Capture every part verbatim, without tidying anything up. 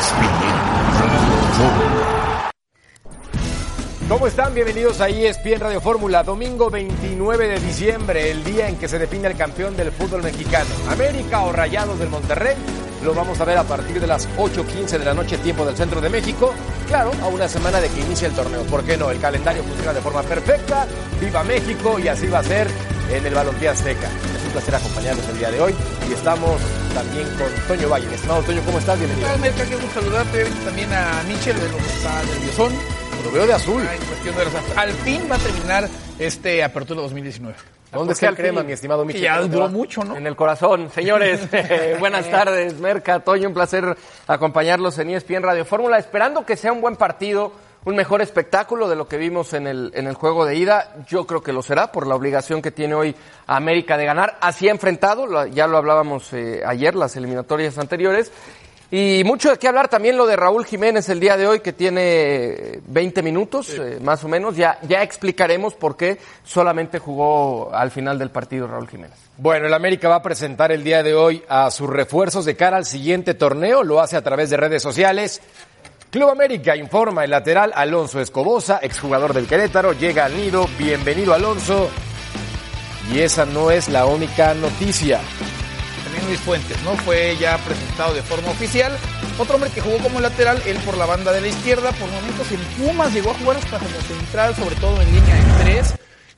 ¿Cómo están? Bienvenidos a E S P N Radio Fórmula. Domingo veintinueve de diciembre, el día en que se define el campeón del fútbol mexicano. América o Rayados del Monterrey. Lo vamos a ver a partir de las ocho quince de la noche, tiempo del centro de México. Claro, a una semana de que inicie el torneo. ¿Por qué no? El calendario funciona de forma perfecta. ¡Viva México! Y así va a ser en el Balompié Azteca. Es un placer acompañarlos el día de hoy. Y estamos también con Toño Valle. Estimado Toño, ¿cómo estás? Bienvenido. Hola, Merca, qué gusto saludarte. También a Michel, de lo que está nerviosón. Lo veo de azul. Ah, en cuestión de las... Al fin va a terminar este Apertura dos mil diecinueve. ¿Dónde está el crema, mi estimado Michel? Ya duró mucho, ¿no? En el corazón. Señores, eh, buenas tardes, Merca, Toño, un placer acompañarlos en E S P N Radio Fórmula, esperando que sea un buen partido, un mejor espectáculo de lo que vimos en el, en el juego de ida. Yo creo que lo será por la obligación que tiene hoy América de ganar. Así ha enfrentado, lo, ya lo hablábamos eh, ayer, las eliminatorias anteriores. Y mucho de qué hablar también lo de Raúl Jiménez el día de hoy, que tiene veinte minutos, sí. eh, más o menos. Ya, ya explicaremos por qué solamente jugó al final del partido Raúl Jiménez. Bueno, el América va a presentar el día de hoy a sus refuerzos de cara al siguiente torneo. Lo hace a través de redes sociales. Club América informa el lateral Alonso Escobosa, exjugador del Querétaro, llega al nido. Bienvenido, Alonso. Y esa no es la única noticia. Luis Fuentes, ¿no? Fue ya presentado de forma oficial. Otro hombre que jugó como lateral, él por la banda de la izquierda, por momentos en Pumas, llegó a jugar hasta como central, sobre todo en línea de tres.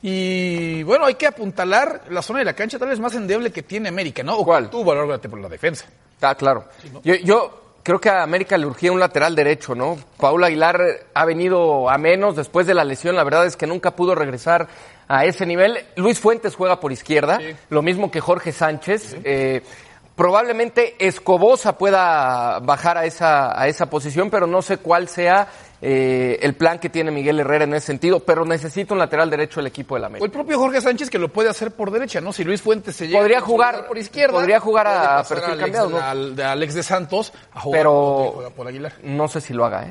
Y bueno, hay que apuntalar la zona de la cancha tal vez más endeble que tiene América, ¿no? O ¿cuál? Tuvo a lo largo por la defensa. Ah, claro. Sí, ¿no? Yo, yo creo que a América le urgía un lateral derecho, ¿no? Paul Aguilar ha venido a menos después de la lesión, la verdad es que nunca pudo regresar a ese nivel. Luis Fuentes juega por izquierda, sí. Lo mismo que Jorge Sánchez. Sí. Eh, probablemente Escobosa pueda bajar a esa, a esa posición, pero no sé cuál sea eh, el plan que tiene Miguel Herrera en ese sentido, pero necesita un lateral derecho el equipo del América. O el propio Jorge Sánchez que lo puede hacer por derecha, ¿no? Si Luis Fuentes se llega podría jugar por izquierda, podría jugar a perfil cambiado, ¿no? Al de Alex de Santos a jugar pero juega por Aguilar. No sé si lo haga, ¿eh?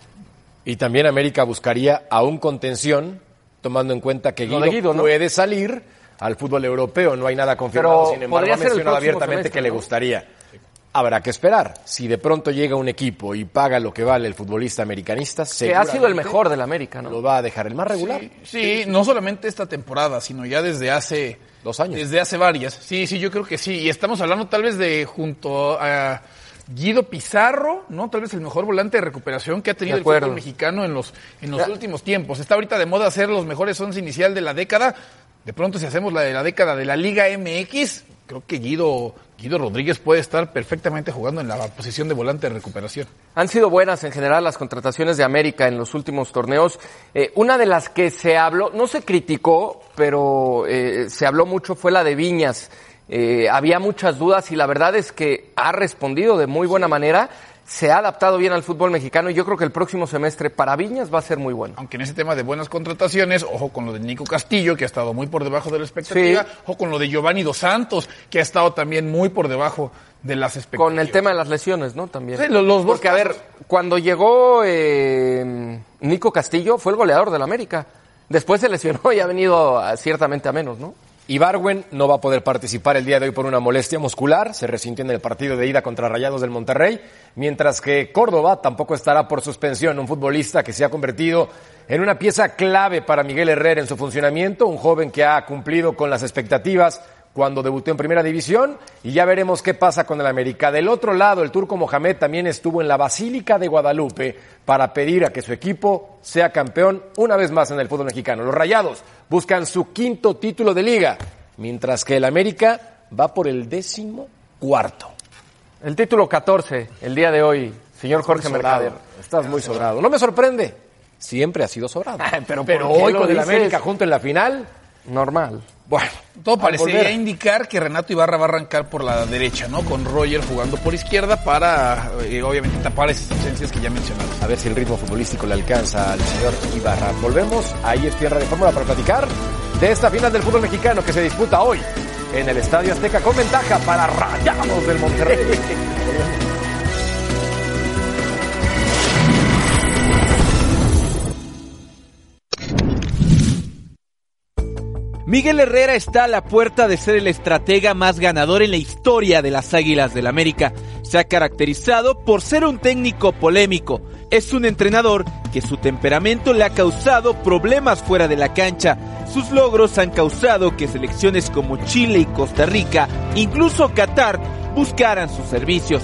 Y también América buscaría a un contención, tomando en cuenta que Guido, Guido ¿no? puede salir al fútbol europeo, no hay nada confirmado, pero sin embargo ha mencionado abiertamente semestre, que ¿no? le gustaría. Habrá que esperar. Si de pronto llega un equipo y paga lo que vale el futbolista americanista, que ha sido el mejor del América, ¿no? Lo va a dejar el más regular. Sí, sí, no solamente esta temporada, sino ya desde hace dos años. Desde hace varias. Sí, sí, yo creo que sí. Y estamos hablando tal vez de junto a Guido Pizarro, ¿no? Tal vez el mejor volante de recuperación que ha tenido el fútbol mexicano en los en los ya. últimos tiempos. Está ahorita de moda hacer los mejores once inicial de la década. De pronto, si hacemos la de la década de la Liga M X, creo que Guido, Guido Rodríguez puede estar perfectamente jugando en la posición de volante de recuperación. Han sido buenas en general las contrataciones de América en los últimos torneos. Eh, una de las que se habló, no se criticó, pero eh, se habló mucho fue la de Viñas. Eh, había muchas dudas y la verdad es que ha respondido de muy buena manera. Se ha adaptado bien al fútbol mexicano y yo creo que el próximo semestre para Viñas va a ser muy bueno. Aunque en ese tema de buenas contrataciones, ojo con lo de Nico Castillo, que ha estado muy por debajo de la expectativa, sí. Ojo con lo de Giovanni Dos Santos, que ha estado también muy por debajo de las expectativas. Con el tema de las lesiones, ¿no? También. Sí, los, los Porque, dos a ver, cuando llegó eh, Nico Castillo, fue el goleador del América. Después se lesionó y ha venido a, ciertamente a menos, ¿no? Ibargüen no va a poder participar el día de hoy por una molestia muscular, se resintió en el partido de ida contra Rayados del Monterrey, mientras que Córdoba tampoco estará por suspensión, un futbolista que se ha convertido en una pieza clave para Miguel Herrera en su funcionamiento, un joven que ha cumplido con las expectativas cuando debutó en Primera División, y ya veremos qué pasa con el América. Del otro lado, el turco Mohamed también estuvo en la Basílica de Guadalupe para pedir a que su equipo sea campeón una vez más en el fútbol mexicano. Los Rayados buscan su quinto título de liga, mientras que el América va por el décimo cuarto. El título catorce, el día de hoy, señor Jorge Mercader. Estás muy sobrado. No me sorprende, siempre ha sido sobrado. pero pero hoy con el América junto en la final, normal. Bueno, todo parecería indicar que Renato Ibarra va a arrancar por la derecha, ¿no? Con Roger jugando por izquierda para, eh, obviamente, tapar esas ausencias que ya mencionamos. A ver si el ritmo futbolístico le alcanza al señor Ibarra. Volvemos a E S P N Radio Fórmula para platicar de esta final del fútbol mexicano que se disputa hoy en el Estadio Azteca con ventaja para Rayados del Monterrey. Miguel Herrera está a la puerta de ser el estratega más ganador en la historia de las Águilas del América. se ha caracterizado por ser un técnico polémico. Es un entrenador que su temperamento le ha causado problemas fuera de la cancha. Sus logros han causado que selecciones como Chile y Costa Rica, incluso Qatar, buscaran sus servicios.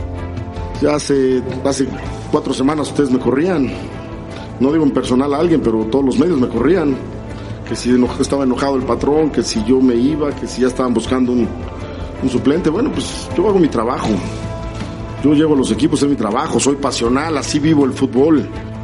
Ya hace, hace cuatro semanas ustedes me corrían, no digo en personal a alguien, pero todos los medios me corrían, que si estaba enojado el patrón, que si yo me iba, que si ya estaban buscando un, un suplente. Bueno, pues yo hago mi trabajo, yo llevo los equipos, es mi trabajo, soy pasional, así vivo el fútbol.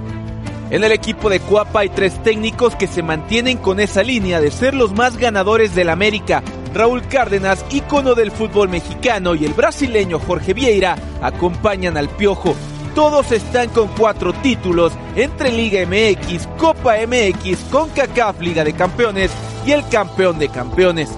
En el equipo de Cuapa hay tres técnicos que se mantienen con esa línea de ser los más ganadores del América. Raúl Cárdenas, ícono del fútbol mexicano, y el brasileño Jorge Vieira acompañan al Piojo. Todos están con cuatro títulos entre Liga M X, Copa M X, CONCACAF Liga de Campeones y el campeón de campeones.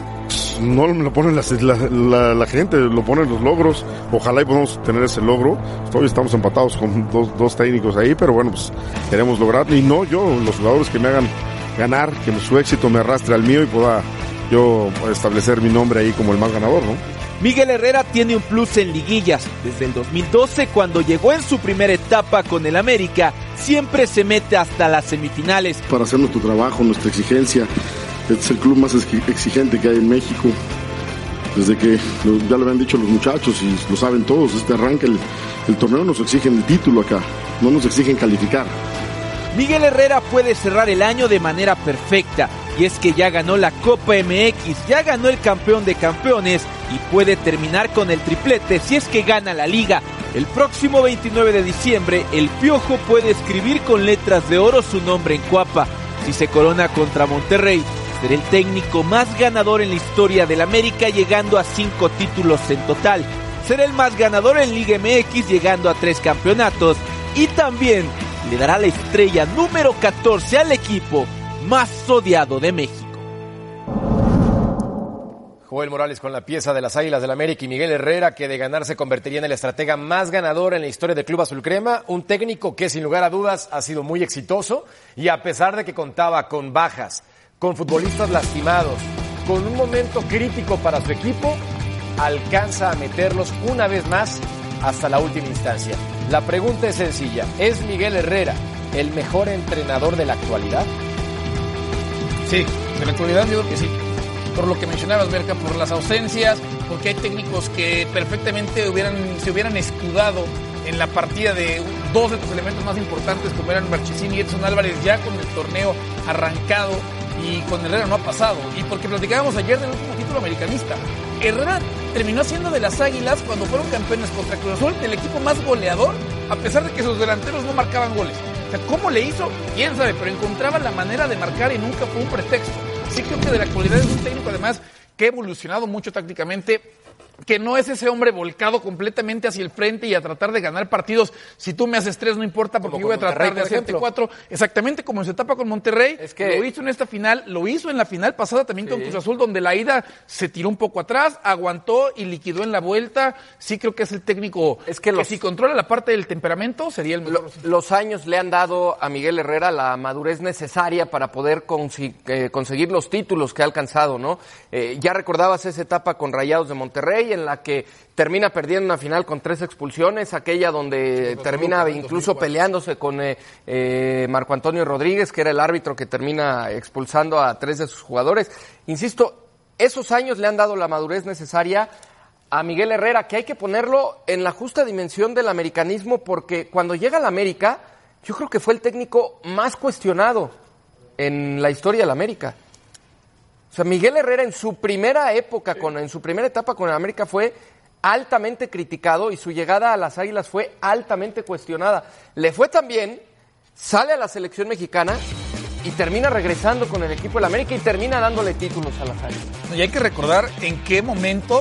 No lo ponen la, la, la, la gente, lo ponen los logros. Ojalá y podamos tener ese logro. Hoy estamos empatados con dos, dos técnicos ahí, pero bueno, pues queremos lograr. Y no yo, los jugadores que me hagan ganar, que su éxito me arrastre al mío y pueda yo establecer mi nombre ahí como el más ganador, ¿no? Miguel Herrera tiene un plus en liguillas. Desde el dos mil doce, cuando llegó en su primera etapa con el América, siempre se mete hasta las semifinales. Para hacer nuestro trabajo, nuestra exigencia. Este es el club más exigente que hay en México. Desde que ya lo habían dicho los muchachos y lo saben todos, este arranca el, el torneo, nos exigen el título acá, no nos exigen calificar. Miguel Herrera puede cerrar el año de manera perfecta, y es que ya ganó la Copa M X, ya ganó el campeón de campeones y puede terminar con el triplete si es que gana la liga. El próximo veintinueve de diciembre, el Piojo puede escribir con letras de oro su nombre en Cuapa. Si se corona contra Monterrey, será el técnico más ganador en la historia del América, llegando a cinco títulos en total. Será el más ganador en Liga M X, llegando a tres campeonatos, y también le dará la estrella número catorce al equipo más odiado de México. Joel Morales con la pieza de las Águilas del América y Miguel Herrera, que de ganar se convertiría en el estratega más ganador en la historia del Club Azul Crema, un técnico que sin lugar a dudas ha sido muy exitoso, y a pesar de que contaba con bajas, con futbolistas lastimados, con un momento crítico para su equipo, alcanza a meterlos una vez más hasta la última instancia. La pregunta es sencilla: ¿es Miguel Herrera el mejor entrenador de la actualidad? Sí, de la actualidad yo creo que sí. Por lo que mencionabas, Berka, por las ausencias, porque hay técnicos que perfectamente hubieran, se hubieran escudado en la partida de dos de tus elementos más importantes, como eran Marchesín y Edson Álvarez, ya con el torneo arrancado, y con Herrera no ha pasado. Y porque platicábamos ayer del último título americanista, Herrera terminó siendo de las Águilas, cuando fueron campeones contra Cruz Azul, el equipo más goleador, a pesar de que sus delanteros no marcaban goles. O sea, ¿cómo le hizo? Quién sabe, pero encontraba la manera de marcar y nunca fue un pretexto. Sí, creo que de la actualidad es un técnico, además, que ha evolucionado mucho tácticamente, que no es ese hombre volcado completamente hacia el frente y a tratar de ganar partidos. Si tú me haces tres, no importa, porque yo voy a tratar de hacerte cuatro. Exactamente como en su etapa con Monterrey. Es que lo hizo en esta final, lo hizo en la final pasada también, sí, con Cruz Azul, donde la ida se tiró un poco atrás, aguantó y liquidó en la vuelta. Sí, creo que es el técnico es que, los, que si controla la parte del temperamento sería el mejor. Lo, los años le han dado a Miguel Herrera la madurez necesaria para poder consi- eh, conseguir los títulos que ha alcanzado, ¿no? Eh, ya recordabas esa etapa con Rayados de Monterrey, en la que termina perdiendo una final con tres expulsiones, aquella donde sí, termina incluso dos mil cuatro peleándose con eh, eh, Marco Antonio Rodríguez, que era el árbitro que termina expulsando a tres de sus jugadores. Insisto, esos años le han dado la madurez necesaria a Miguel Herrera, que hay que ponerlo en la justa dimensión del americanismo, porque cuando llega al América, yo creo que fue el técnico más cuestionado en la historia del América. O sea, Miguel Herrera en su primera época, con, en su primera etapa con el América fue altamente criticado, y su llegada a las Águilas fue altamente cuestionada. Le fue tan bien, sale a la selección mexicana y termina regresando con el equipo del América y termina dándole títulos a las Águilas. Y hay que recordar en qué momento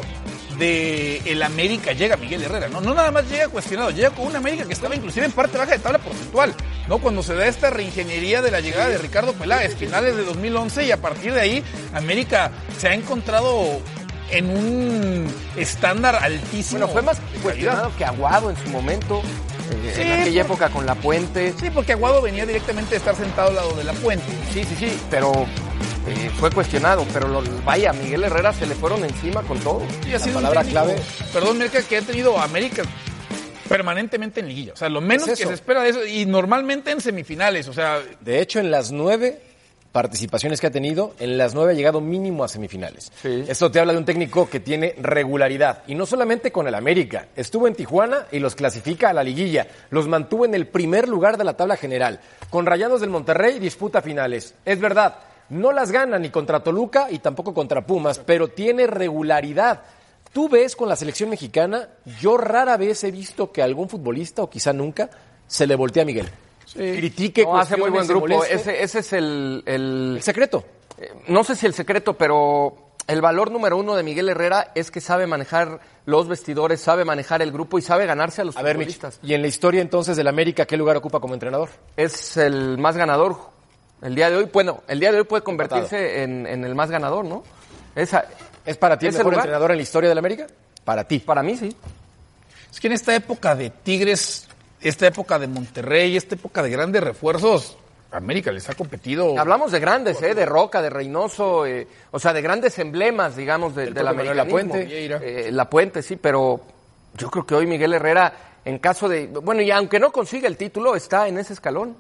de el América llega Miguel Herrera, ¿no? No nada más llega cuestionado, llega con una América que estaba inclusive en parte baja de tabla porcentual, ¿no? Cuando se da esta reingeniería de la llegada de Ricardo Peláez, finales de dos mil once, y a partir de ahí América se ha encontrado en un estándar altísimo. Bueno, fue más cuestionado que Aguado en su momento, eh, sí, en aquella época con La Puente. Sí, porque Aguado venía directamente de estar sentado al lado de La Puente. Sí, sí, sí, pero eh, fue cuestionado, pero lo, vaya, a Miguel Herrera se le fueron encima con todo. Y ha sido la palabra clave. Perdón, Merca, que ha tenido América permanentemente en liguilla. O sea, lo menos que se espera de eso, y normalmente en semifinales. O sea, de hecho, en las nueve participaciones que ha tenido, en las nueve ha llegado mínimo a semifinales. Sí. Esto te habla de un técnico que tiene regularidad, y no solamente con el América. Estuvo en Tijuana y los clasifica a la liguilla. Los mantuvo en el primer lugar de la tabla general. Con Rayados del Monterrey disputa finales. Es verdad, no las gana ni contra Toluca y tampoco contra Pumas, pero tiene regularidad. Tú ves con la selección mexicana, yo rara vez he visto que algún futbolista, o quizá nunca, se le voltea a Miguel. Sí. Critique, no, hace muy buen grupo. Ese, ese es el, el... el secreto. Eh, no sé si el secreto, pero el valor número uno de Miguel Herrera es que sabe manejar los vestidores, sabe manejar el grupo y sabe ganarse a los a futbolistas. Ver, Mitch, y en la historia entonces del América, ¿qué lugar ocupa como entrenador? Es el más ganador. El día de hoy, bueno, el día de hoy puede convertirse en, en el más ganador, ¿no? Esa, ¿Es para ti el mejor lugar? entrenador en la historia del América? Para ti. Para mí, sí. Es que en esta época de Tigres, esta época de Monterrey, esta época de grandes refuerzos, América les ha competido. Hablamos de grandes, ¿eh? De Roca, de Reynoso, eh, o sea, de grandes emblemas, digamos, de, del americanismo. La Puente. Eh, la Puente, sí, pero yo creo que hoy Miguel Herrera, en caso de... Bueno, y aunque no consiga el título, está en ese escalón.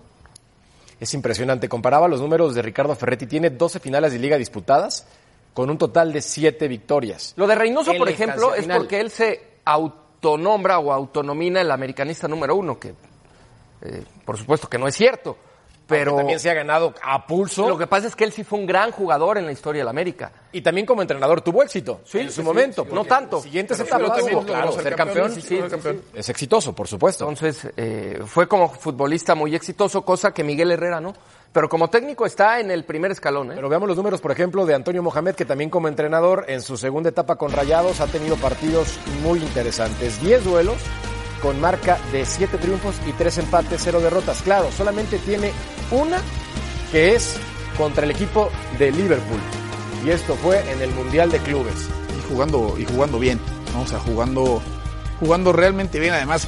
Es impresionante. Comparaba los números de Ricardo Ferretti. Tiene doce finales de liga disputadas con un total de siete victorias. Lo de Reynoso, por ejemplo, es porque él se autonombra o autonomina el americanista número uno, que eh, por supuesto que no es cierto. Pero aunque también se ha ganado a pulso. Lo que pasa es que él sí fue un gran jugador en la historia del América. Y también como entrenador tuvo éxito sí, en su sí, momento. Sí, no tanto. Siguientes etapas, claro, claro, ser, ser campeón, campeón, sí, sí, campeón. Es exitoso, por supuesto. Entonces, eh, fue como futbolista muy exitoso, cosa que Miguel Herrera no. Pero como técnico está en el primer escalón, ¿eh? Pero veamos los números, por ejemplo, de Antonio Mohamed, que también como entrenador en su segunda etapa con Rayados ha tenido partidos muy interesantes. diez duelos con marca de siete triunfos y tres empates, cero derrotas. Claro, solamente tiene una que es contra el equipo de Liverpool. Y esto fue en el Mundial de Clubes. Y jugando, y jugando bien, ¿no? O sea, jugando, jugando realmente bien. Además,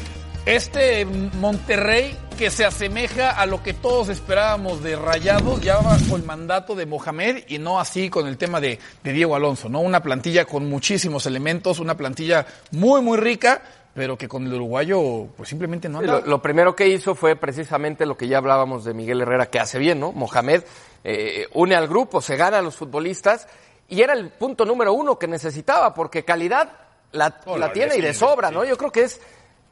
este Monterrey que se asemeja a lo que todos esperábamos de Rayados, ya bajo el mandato de Mohamed y no así con el tema de, de Diego Alonso, ¿no? Una plantilla con muchísimos elementos, una plantilla muy, muy rica, pero que con el uruguayo pues simplemente no anda. Lo, lo primero que hizo fue precisamente lo que ya hablábamos de Miguel Herrera, que hace bien, ¿no? Mohamed eh, une al grupo, se gana a los futbolistas y era el punto número uno que necesitaba, porque calidad la, oh, la tiene y de sobra, ¿no? Yo creo que es,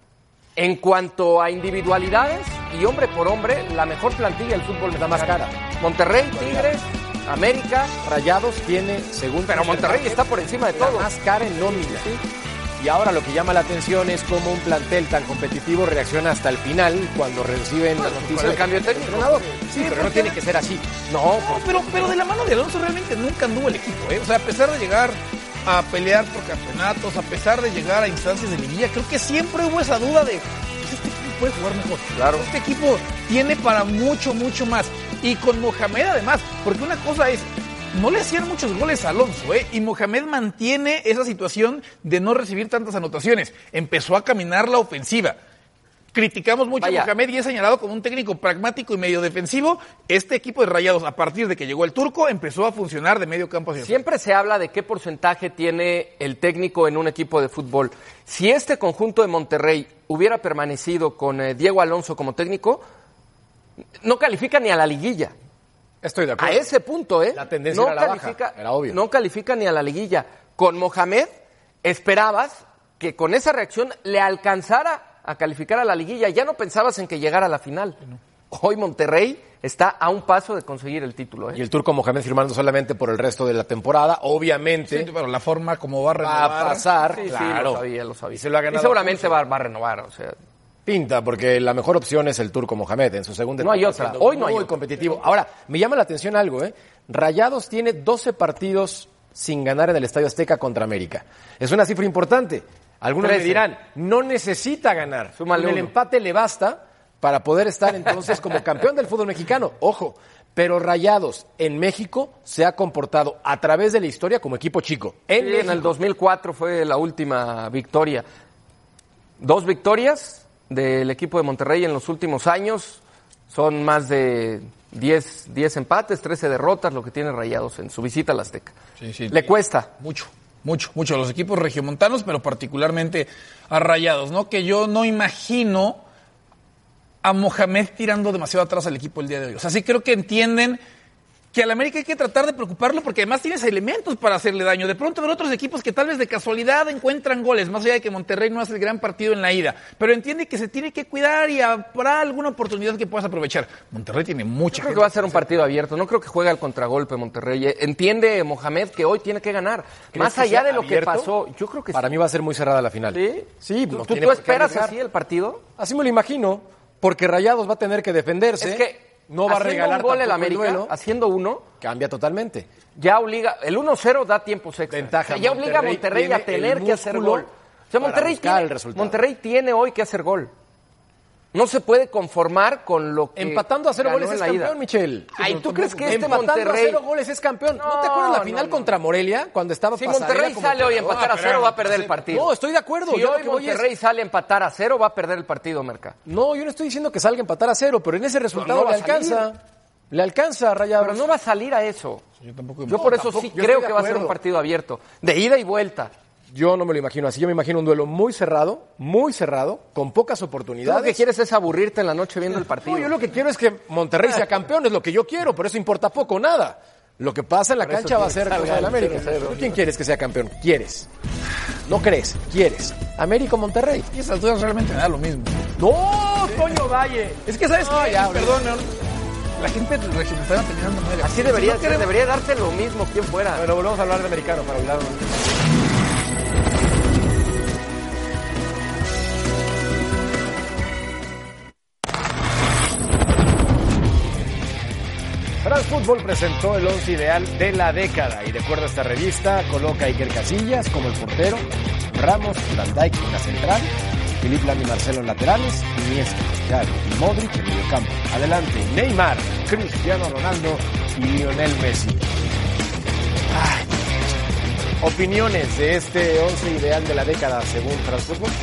en cuanto a individualidades y hombre por hombre, la mejor plantilla del fútbol mexicano. Más cara. Monterrey, Tigres, América, Rayados tiene, según... Pero Monterrey está por encima de todo. La más cara en nómina. Sí. Y ahora lo que llama la atención es cómo un plantel tan competitivo reacciona hasta el final cuando reciben la noticia del cambio técnico. Sí, sí, pero no tiene que ser así. No, no pero, pero de la mano de Alonso realmente nunca anduvo el equipo, ¿eh? O sea, a pesar de llegar a pelear por campeonatos, a pesar de llegar a instancias de liguilla, creo que siempre hubo esa duda de, pues este equipo puede jugar mejor. Claro. Este equipo tiene para mucho, mucho más. Y con Mohamed además, porque una cosa es, no le hacían muchos goles a Alonso, ¿eh? Y Mohamed mantiene esa situación de no recibir tantas anotaciones. Empezó a caminar la ofensiva. Criticamos mucho Vaya. a Mohamed y es señalado como un técnico pragmático y medio defensivo. Este equipo de Rayados, a partir de que llegó el turco, empezó a funcionar de medio campo hacia Siempre se habla de qué porcentaje tiene el técnico en un equipo de fútbol. Si este conjunto de Monterrey hubiera permanecido con eh, Diego Alonso como técnico, no califica ni a la liguilla. Estoy de acuerdo. A ese punto, ¿eh? La tendencia no era la califica, baja, era obvio. No califica ni a la liguilla. Con Mohamed, esperabas que con esa reacción le alcanzara a calificar a la liguilla. Ya no pensabas en que llegara a la final. No. Hoy Monterrey está a un paso de conseguir el título, ¿eh? Y el turco Mohamed firmando solamente por el resto de la temporada, obviamente. Sí, pero la forma como va a renovar. Va a pasar, sí, claro. Sí, lo sabía, lo sabía. Y, se lo ha ganado y seguramente va, va a renovar, o sea... Pinta, porque la mejor opción es el turco Mohamed en su segunda No hay otra, hoy no hay muy competitivo. Ahora, me llama la atención algo, ¿eh? Rayados tiene doce partidos sin ganar en el Estadio Azteca contra América. Es una cifra importante. Algunos trece. Me dirán, no necesita ganar. Súmale Con el uno. empate le basta para poder estar entonces como campeón del fútbol mexicano. Ojo, pero Rayados en México se ha comportado a través de la historia como equipo chico. En, sí, en el dos mil cuatro fue la última victoria. Dos victorias del equipo de Monterrey en los últimos años. Son más de diez, diez empates, trece derrotas, lo que tiene Rayados en su visita al Azteca. Sí, sí. Le cuesta. Mucho, mucho, mucho a los equipos regiomontanos, pero particularmente a Rayados, ¿no? Que yo no imagino a Mohamed tirando demasiado atrás al equipo el día de hoy. O sea, sí creo que entienden que al América hay que tratar de preocuparlo porque además tienes elementos para hacerle daño. De pronto ver otros equipos que tal vez de casualidad encuentran goles, más allá de que Monterrey no hace el gran partido en la ida, pero entiende que se tiene que cuidar y habrá alguna oportunidad que puedas aprovechar. Monterrey tiene mucha Yo creo que va a ser un partido abierto, no creo que juegue al contragolpe Monterrey. Entiende Mohamed que hoy tiene que ganar. Más allá de lo que pasó, yo creo que Para sí. mí va a ser muy cerrada la final. ¿Sí? Sí, ¿Tú, no ¿tú, tiene tú por qué esperas arriesgar. así el partido? Así me lo imagino, porque Rayados va a tener que defenderse. Es que no va a regalar un gol el tampoco América, duelo. haciendo uno, Cambia totalmente. ya obliga, el uno cero da tiempos extra. Ventaja. O sea, ya obliga a Monterrey Monterrey a tiene tener el que hacer músculo gol. O sea, para Monterrey buscar tiene, el resultado. Monterrey tiene hoy que hacer gol. No se puede conformar con lo que Empatando a cero ganó goles en es la ida. campeón, Michel. Ay, ¿tú crees que este Empatando Monterrey... a cero goles es campeón? ¿No, No, te acuerdas la no, final no. contra Morelia cuando estaba Si Pasarela Monterrey como sale hoy a entrenador? empatar a Ah, cero, va a pero- perder el partido. No, estoy de acuerdo. Si Yo lo hoy que voy es- Monterrey sale a empatar a cero, va a perder el partido, Merca. No, yo no estoy diciendo que salga a empatar a cero, pero en ese resultado no va le a salir. alcanza. Le alcanza a Rayados. Pero no va a salir a eso. Yo tampoco. Yo por eso tampoco. sí Yo creo estoy de que va a ser un acuerdo. partido abierto. De ida y vuelta. Yo no me lo imagino así. Yo me imagino un duelo muy cerrado, muy cerrado, con pocas Tú oportunidades. lo que quieres es aburrirte en la noche viendo el partido. No, yo lo que quiero es que Monterrey sea campeón, es lo que yo quiero, pero eso importa poco o nada. Lo que pasa en la Por eso cancha va a tiene ser que cosa del salgar América. cero cero. ¿Tú quién quieres que sea campeón? ¿Quieres? ¿No crees? ¿Quieres? ¿América o Monterrey? Y esas dudas realmente me da lo mismo. ¡No, Toño Valle! Es que, ¿sabes No, qué? ya, Perdón, la gente regiomontana terminando medio. Así debería No ser, queremos- debería darte lo mismo quien fuera. Bueno, volvemos a hablar de americano para hablar. France Football presentó el once ideal de la década y de acuerdo a esta revista coloca a Iker Casillas como el portero, Ramos y Van Dijk en la central, Philippe Lam y Marcelo en laterales, Iniesta, Xavi y Modric en mediocampo. Adelante, Neymar, Cristiano Ronaldo y Lionel Messi. Ay. Opiniones de este once ideal de la década según France Football.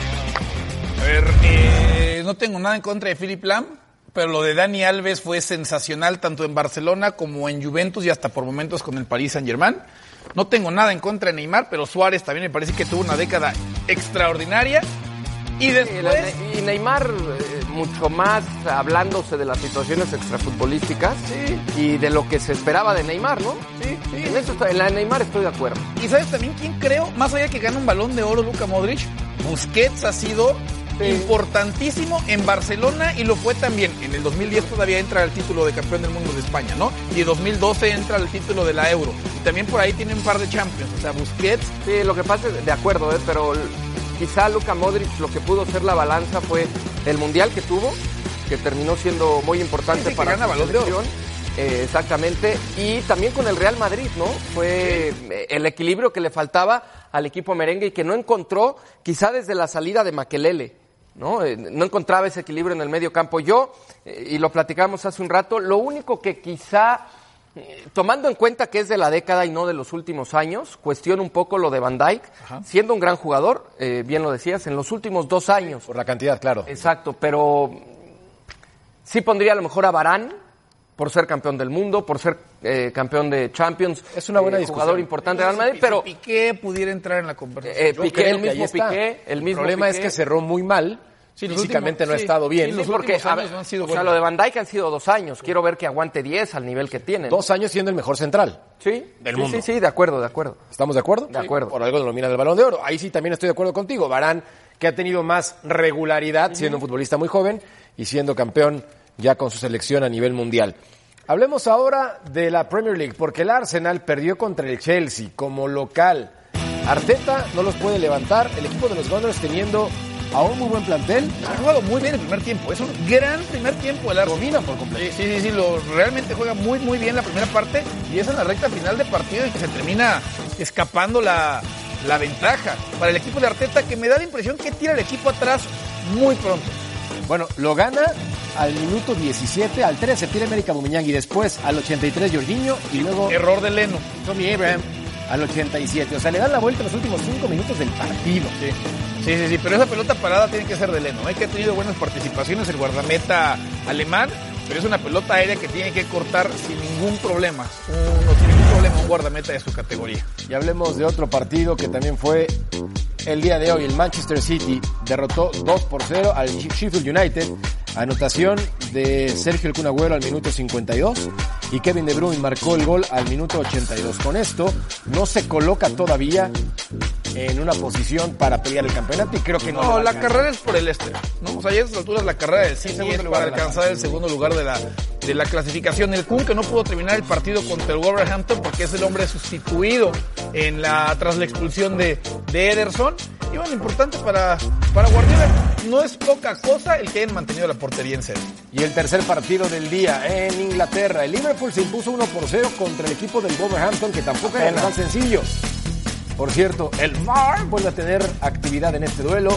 A ver, eh, no tengo nada en contra de Philipp Lahm, pero lo de Dani Alves fue sensacional tanto en Barcelona como en Juventus y hasta por momentos con el Paris Saint-Germain. No tengo nada en contra de Neymar, pero Suárez también me parece que tuvo una década extraordinaria. Y después... Y, y Neymar, eh, mucho más hablándose de las situaciones extrafutbolísticas Sí. y de lo que se esperaba de Neymar, ¿no? Sí, sí. En eso está- en la de Neymar estoy de acuerdo. Y ¿sabes también quién creo? Más allá de que gana un Balón de Oro Luka Modric, Busquets ha sido Sí. importantísimo en Barcelona y lo fue también. En el dos mil diez todavía entra el título de campeón del mundo de España, ¿no? Y en dos mil doce entra el título de la Euro. Y también por ahí tiene un par de Champions. O sea, Busquets... Sí, lo que pasa es, de acuerdo, ¿eh? Pero l- quizá Luka Modric lo que pudo ser la balanza fue el Mundial que tuvo, que terminó siendo muy importante Sí, sí, que para gana su Balón de Oro. selección. Eh, exactamente, y también con el Real Madrid, ¿no? Fue eh, el equilibrio que le faltaba al equipo merengue y que no encontró quizá desde la salida de Makelele, ¿no? Eh, no encontraba ese equilibrio en el medio campo. Yo, eh, y lo platicamos hace un rato, lo único que quizá, eh, tomando en cuenta que es de la década y no de los últimos años, cuestiono un poco lo de Van Dijk, siendo un gran jugador, eh, bien lo decías, en los últimos dos años. Por la cantidad, claro. Exacto, pero sí pondría a lo mejor a Varane por ser campeón del mundo, por ser eh, campeón de Champions. Es una buena eh, discusión. Jugador importante de Real Madrid, pero Si Piqué pudiera entrar en la conversación. eh, Yo Piqué, creo el que ahí mismo está. Piqué, el mismo problema Piqué. es que cerró muy mal. Sí, los Físicamente últimos- no ha sí, estado bien. sí, los Sí, porque últimos a años ver, no han sido o sea, buenos. lo de Van Dijk han sido dos años. Quiero ver que aguante diez al nivel que tiene. ¿no? Dos años siendo el mejor central. Sí, del sí, mundo. sí, sí, de acuerdo, de acuerdo. ¿Estamos de acuerdo? De acuerdo. Por algo denomina el Balón de Oro. Ahí sí también estoy de acuerdo contigo. Varane, que ha tenido más regularidad siendo un futbolista muy joven y siendo campeón ya con su selección a nivel mundial. Hablemos ahora de la Premier League, porque el Arsenal perdió contra el Chelsea como local. Arteta no los puede levantar. El equipo de los Gunners teniendo a un muy buen plantel. Ha jugado muy bien el primer tiempo. Es un gran primer tiempo el Arsenal. Dominan por completo. Sí, sí, sí, sí, lo, realmente juega muy, muy bien la primera parte y es en la recta final de partido en que se termina escapando la, la ventaja para el equipo de Arteta, que me da la impresión que tira el equipo atrás muy pronto. Bueno, lo gana al minuto diecisiete, al trece tira América Aubameyang y después al ochenta y tres Jorginho y luego Error de Leno. Tommy Abraham al ochenta y siete. O sea, le dan la vuelta en los últimos cinco minutos del partido. Sí, sí, sí, sí, pero esa pelota parada tiene que ser de Leno, ¿eh? Que ha tenido buenas participaciones el guardameta alemán pero es una pelota aérea que tiene que cortar sin ningún problema, un, no sin ningún problema un guardameta de su categoría. Y hablemos de otro partido que también fue el día de hoy. El Manchester City derrotó dos por cero al Sheffield United. Anotación de Sergio El Kun Agüero al minuto cincuenta y dos y Kevin De Bruyne marcó el gol al minuto ochenta y dos. Con esto no se coloca todavía en una posición para pelear el campeonato y creo que no. No, la carrera es por el este, ¿no? O sea, ya a estas alturas la carrera del City es para alcanzar el segundo lugar de la, de la clasificación. El Kun, que no pudo terminar el partido contra el Wolverhampton porque es el hombre sustituido en la, tras la expulsión de, de Ederson. Y bueno, importante para, para Guardiola, no es poca cosa el que hayan mantenido la portería en cero. Y el tercer partido del día en Inglaterra. El Liverpool se impuso uno por cero contra el equipo del Wolverhampton, que tampoco era tan sencillo. Por cierto, el V A R vuelve a tener actividad en este duelo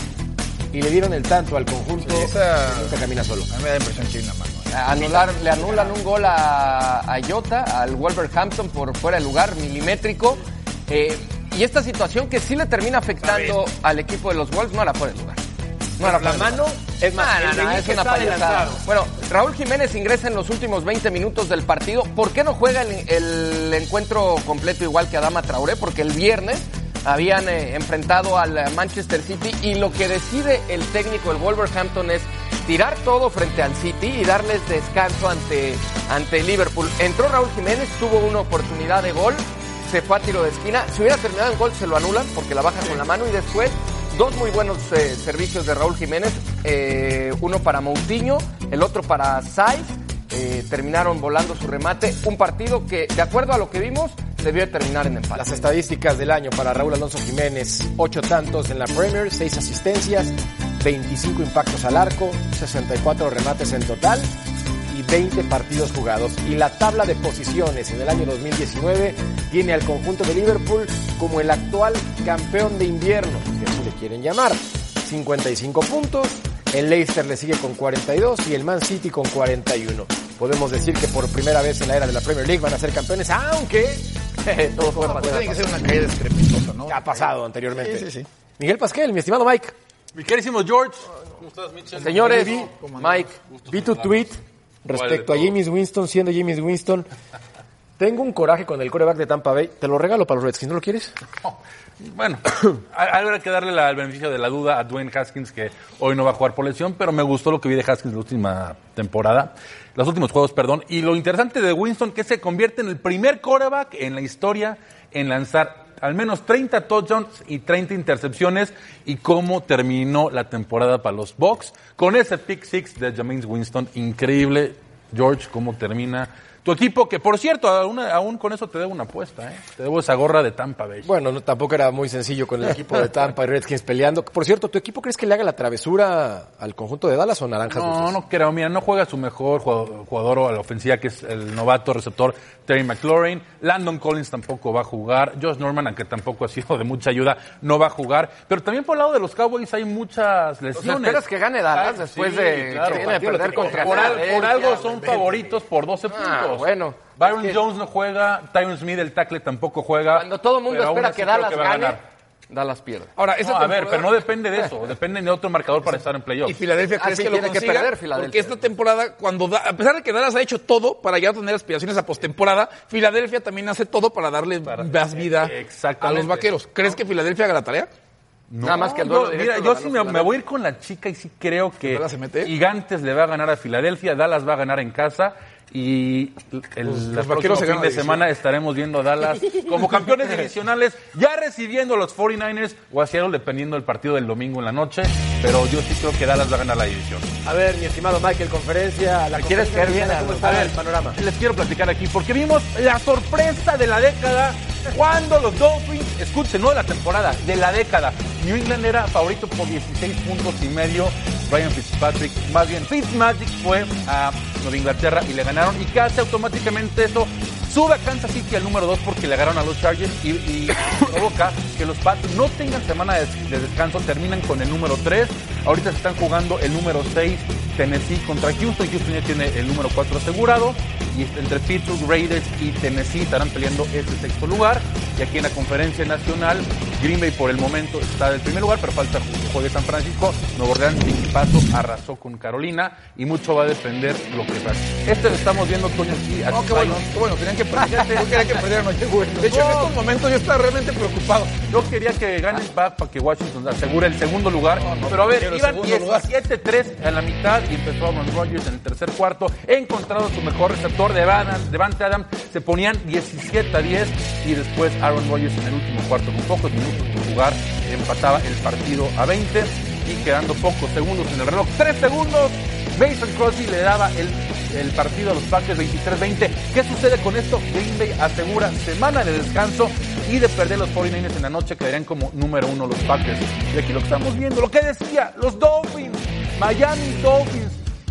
y le dieron el tanto al conjunto. Sí, esa... nunca camina solo. A mí me da la impresión que hay una mano. Anular, le anulan un gol a, a Jota, al Wolverhampton, por fuera de lugar, milimétrico. Eh, y esta situación que sí le termina afectando al equipo de los Wolves, no era fuera de lugar. No era la mano es más, no, no, no, es una payasada. Bueno, Raúl Jiménez ingresa en los últimos veinte minutos del partido. ¿Por qué no juega el, el encuentro completo igual que Adama Traoré? Porque el viernes habían eh, enfrentado al Manchester City y lo que decide el técnico del Wolverhampton es tirar todo frente al City y darles descanso ante, ante Liverpool. Entró Raúl Jiménez, tuvo una oportunidad de gol, se fue a tiro de esquina. Si hubiera terminado en gol se lo anulan porque la baja con la mano y después dos muy buenos eh, servicios de Raúl Jiménez, eh, uno para Moutinho, el otro para Sainz, eh, terminaron volando su remate, un partido que, de acuerdo a lo que vimos, debió terminar en empate. Las estadísticas del año para Raúl Alonso Jiménez: ocho tantos en la Premier, seis asistencias, veinticinco impactos al arco, sesenta y cuatro remates en total y veinte partidos jugados. Y la tabla de posiciones en el año dos mil diecinueve tiene al conjunto de Liverpool como el actual campeón de invierno, si así le quieren llamar. cincuenta y cinco puntos, el Leicester le sigue con cuarenta y dos y el Man City con cuarenta y uno. Podemos decir que por primera vez en la era de la Premier League van a ser campeones, aunque todo puede pasar. Tiene que ser una caída estrepitosa, ¿no? Ha pasado anteriormente. Sí, sí, sí. Miguel Pasquel, mi estimado Mike. Mi querísimo George. ¿Cómo estás, Mitchell? Señores, Mike, vi tu tweet respecto a James Winston siendo James Winston. Tengo un coraje con el quarterback de Tampa Bay. Te lo regalo para los Redskins, ¿no lo quieres? Oh, bueno, habrá que darle la, el beneficio de la duda a Dwayne Haskins, que hoy no va a jugar por lesión, pero me gustó lo que vi de Haskins la última temporada, los últimos juegos, perdón. Y lo interesante de Winston, que se convierte en el primer quarterback en la historia en lanzar al menos treinta touchdowns y treinta intercepciones, y cómo terminó la temporada para los Bucs con ese pick six de Jameis Winston. Increíble, George, cómo termina tu equipo, que por cierto, aún, aún con eso te debo una apuesta, ¿eh? Te debo esa gorra de Tampa Bay. Bueno, no, tampoco era muy sencillo con el equipo de Tampa y Redskins peleando. Por cierto, ¿tu equipo crees que le haga la travesura al conjunto de Dallas o naranjas No, dulces? no creo. Mira, no juega su mejor jugador, jugador a la ofensiva, que es el novato receptor Terry McLaurin. Landon Collins tampoco va a jugar. Josh Norman, aunque tampoco ha sido de mucha ayuda, no va a jugar. Pero también por el lado de los Cowboys hay muchas lesiones. O sea, ¿esperas que gane Dallas ah, después sí, de claro, que viene de perder contra por, al, por algo son veinte. favoritos por doce puntos. Ah, bueno. Byron es que Jones no juega, Tyron Smith, el tackle, tampoco juega. Cuando todo el mundo pero espera aún así que creo Dallas que va a gane, ganar. Dallas pierde. Ahora, esta No, a ver, temporada- pero no depende de eso, depende de otro marcador para estar en playoffs. Y Filadelfia, ¿crees Ah, sí, que lo tiene que consiga? perder Filadelfia. Porque esta temporada, cuando da, a pesar de que Dallas ha hecho todo para ya tener aspiraciones a postemporada, Filadelfia también hace todo para darle Para- más vida Exactamente. a los vaqueros. ¿Crees que Filadelfia haga la tarea? No, Nada más que el duelo yo, directo mira, lo yo ganó sí me, Filadelfia. me voy a ir con la chica y sí creo que Dallas se mete. Gigantes le va a ganar a Filadelfia, Dallas va a ganar en casa y el, el los próximo vaqueros se fin ganan de la división. semana estaremos viendo a Dallas como campeones divisionales, ya recibiendo a los cuarenta y nueve ers o a Seattle, dependiendo del partido del domingo en la noche, pero yo sí creo que Dallas va a ganar la división. A ver, mi estimado Michael, conferencia. La quieres conferencia caer bien, mexicana, ¿cómo a está ver, el panorama? Les quiero platicar aquí porque vimos la sorpresa de la década cuando los Dolphins, escuchen, no de la temporada, de la década. New England era favorito por dieciséis puntos y medio. Ryan Fitzpatrick, más bien Fitzmagic, fue a Nueva Inglaterra y le ganaron. ¿Y qué hace automáticamente eso? Sube a Kansas City al número dos porque le ganaron a los Chargers y, y provoca que los Pats no tengan semana de, de descanso, terminan con el número tres. Ahorita se están jugando el número seis, Tennessee contra Houston. Houston ya tiene el número cuatro asegurado. Y entre Pittsburgh, Raiders y Tennessee estarán peleando ese sexto lugar. Y aquí en la conferencia nacional, Green Bay por el momento está en el primer lugar, pero falta que juegue San Francisco. Nueva Orleans, sin paso, arrasó con Carolina y mucho va a depender de lo que pase. Este lo estamos viendo, Toño, aquí. No, qué bueno, qué bueno, tenían que perder. Yo quería que perdieran, qué bueno. De hecho, no. En estos momentos yo estaba realmente preocupado. Yo quería que ganen back para que Washington asegure el segundo lugar. No, no, pero a ver, iban diecisiete tres a la mitad y empezó Aaron Rodgers en el tercer cuarto. He encontrado su mejor receptor de Davante Adams. Se ponían diecisiete a diez y después Aaron Rodgers en el último cuarto, con pocos minutos por jugar, empataba el partido a veinte y quedando pocos segundos en el reloj. tres segundos. Mason Crosby le daba el, el partido a los Packers veintitrés veinte. ¿Qué sucede con esto? Green Bay asegura semana de descanso y de perder los cuarenta y nueve en la noche quedarían como número uno los Packers. Y aquí lo que estamos viendo, lo que decía, los Dolphins, Miami Dolphins,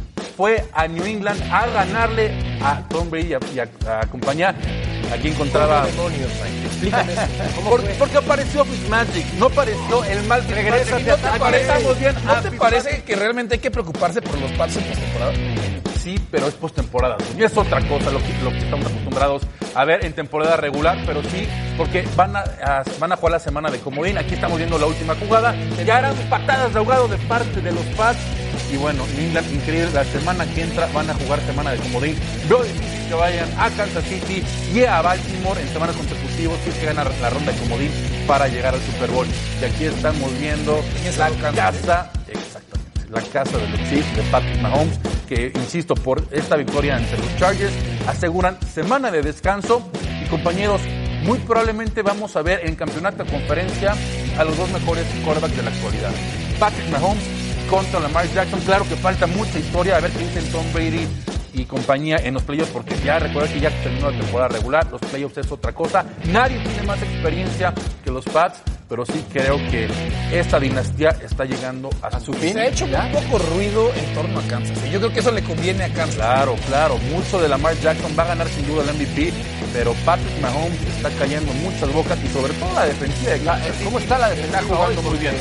fue a New England a ganarle a Tom Brady y a, y a, a compañía. Aquí encontraba... Explícame. Por, porque apareció Fitzmagic, no apareció el mal que regresa. ¿No te parece, bien ¿no te parece que realmente hay que preocuparse por los Pats en postemporada? Sí, pero es postemporada. Y es otra cosa lo que, lo que estamos acostumbrados a ver en temporada regular, pero sí, porque van a, a, van a jugar la semana de comodín. Aquí estamos viendo la última jugada. Ya eran patadas de ahogado de parte de los Pats. Y bueno, New England, increíble, la semana que entra van a jugar semana de comodín. Veo difícil que vayan a Kansas City y a Baltimore en semanas consecutivas si es que ganan la ronda de comodín para llegar al Super Bowl. Y aquí estamos viendo la casa, exactamente, la casa de los Chiefs de Patrick Mahomes, que, insisto, por esta victoria ante los Chargers, aseguran semana de descanso. Y compañeros, muy probablemente vamos a ver en campeonato de conferencia a los dos mejores quarterbacks de la actualidad. Patrick Mahomes contra Lamar Jackson. Claro que falta mucha historia, a ver qué dicen Tom Brady y compañía en los playoffs, porque ya recuerda que ya terminó la temporada regular, los playoffs es otra cosa. Nadie tiene más experiencia que los Pats, pero sí creo que esta dinastía está llegando a, a su fin. Se ha hecho ¿ya? un poco ruido en torno a Kansas, y yo creo que eso le conviene a Kansas. Claro, claro, mucho de Lamar Jackson va a ganar sin duda el M V P, pero Patrick Mahomes está cayendo en muchas bocas y sobre todo la defensiva de Kansas. ¿Cómo está la defensiva? Está jugando muy bien.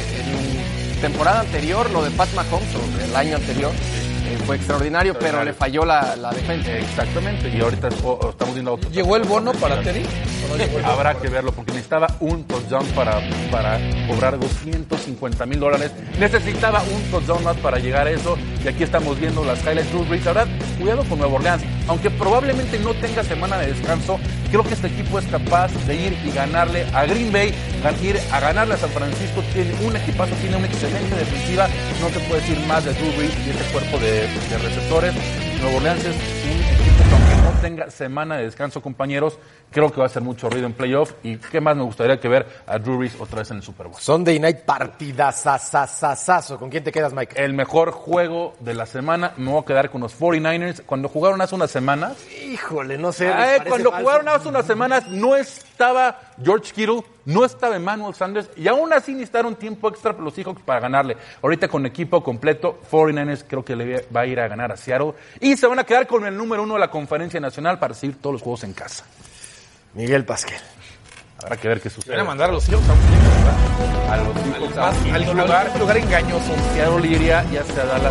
En temporada anterior, lo de Pat Mahomes, o el año anterior, eh, fue extraordinario, pero, pero le falló la, la defensa. Exactamente, y ahorita oh, estamos viendo otro. ¿Llegó el bono para Teddy? No habrá que verlo, porque necesitaba un touchdown para, para cobrar doscientos cincuenta mil dólares. Necesitaba un touchdown más para llegar a eso, y aquí estamos viendo las highlights. Drew Brees, la verdad, cuidado con Nueva Orleans. Aunque probablemente no tenga semana de descanso, creo que este equipo es capaz de ir y ganarle a Green Bay, ir a ganarle a San Francisco. Tiene un equipazo, tiene una excelente defensiva. No se puede decir más de Drew Brees y este cuerpo de, de receptores. Nueva Orleans es un equipo que, aunque no tenga semana de descanso, compañeros, creo que va a hacer mucho ruido en playoff. Y qué más me gustaría que ver a Drew Brees otra vez en el Super Bowl. Sunday Night partidazazazazazo. ¿Con quién te quedas, Mike? El mejor juego de la semana, me voy a quedar con los cuarenta y nueve ers. Cuando jugaron hace unas semanas... Híjole, no sé. Ay, cuando falso. jugaron hace unas semanas no estaba George Kittle, no estaba Emmanuel Sanders, y aún así necesitaron tiempo extra para los Seahawks para ganarle. Ahorita con equipo completo, cuarenta y nueve ers creo que le va a ir a ganar a Seattle. Y se van a quedar con el número uno de la conferencia nacional para seguir todos los juegos en casa. Miguel Pasquel. Habrá que ver qué sucede. Van a mandar a los Seahawks a un equipo, ¿verdad? A los Seahawks a un lugar, lugar, lugar engañoso. Seattle iría y hacia Dallas.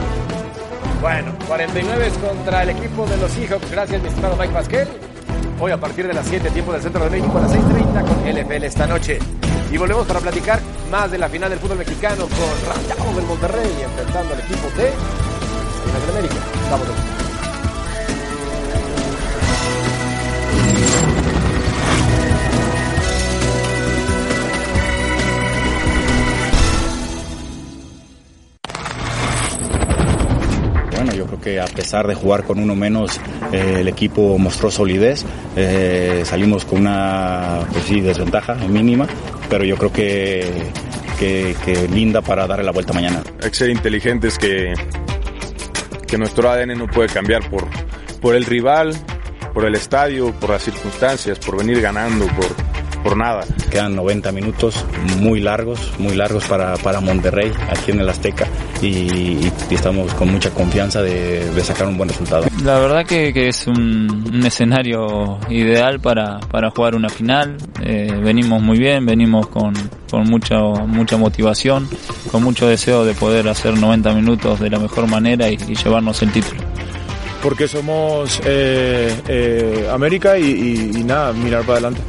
Bueno, cuarenta y nueve contra el equipo de los Seahawks. Gracias, mi estimado Mike Pasquel. Hoy a partir de las siete, tiempo del Centro de México, a las seis treinta con L F L esta noche. Y volvemos para platicar más de la final del fútbol mexicano con Rayados del Monterrey enfrentando al equipo de América. Vamos a ver. Yo creo que a pesar de jugar con uno menos, eh, el equipo mostró solidez, eh, salimos con una pues sí, desventaja mínima, pero yo creo que, que, que linda para darle la vuelta mañana. Hay que ser inteligentes, que, que nuestro A D N no puede cambiar por, por el rival, por el estadio, por las circunstancias, por venir ganando, por, por nada. Quedan noventa minutos muy largos, muy largos para, para Monterrey, aquí en el Azteca, y, y estamos con mucha confianza de, de sacar un buen resultado. La verdad que, que es un, un escenario ideal para, para jugar una final. Eh, venimos muy bien, venimos con, con mucha, mucha motivación, con mucho deseo de poder hacer noventa minutos de la mejor manera y, y llevarnos el título. Porque somos eh, eh, América y, y, y nada, mirar para adelante.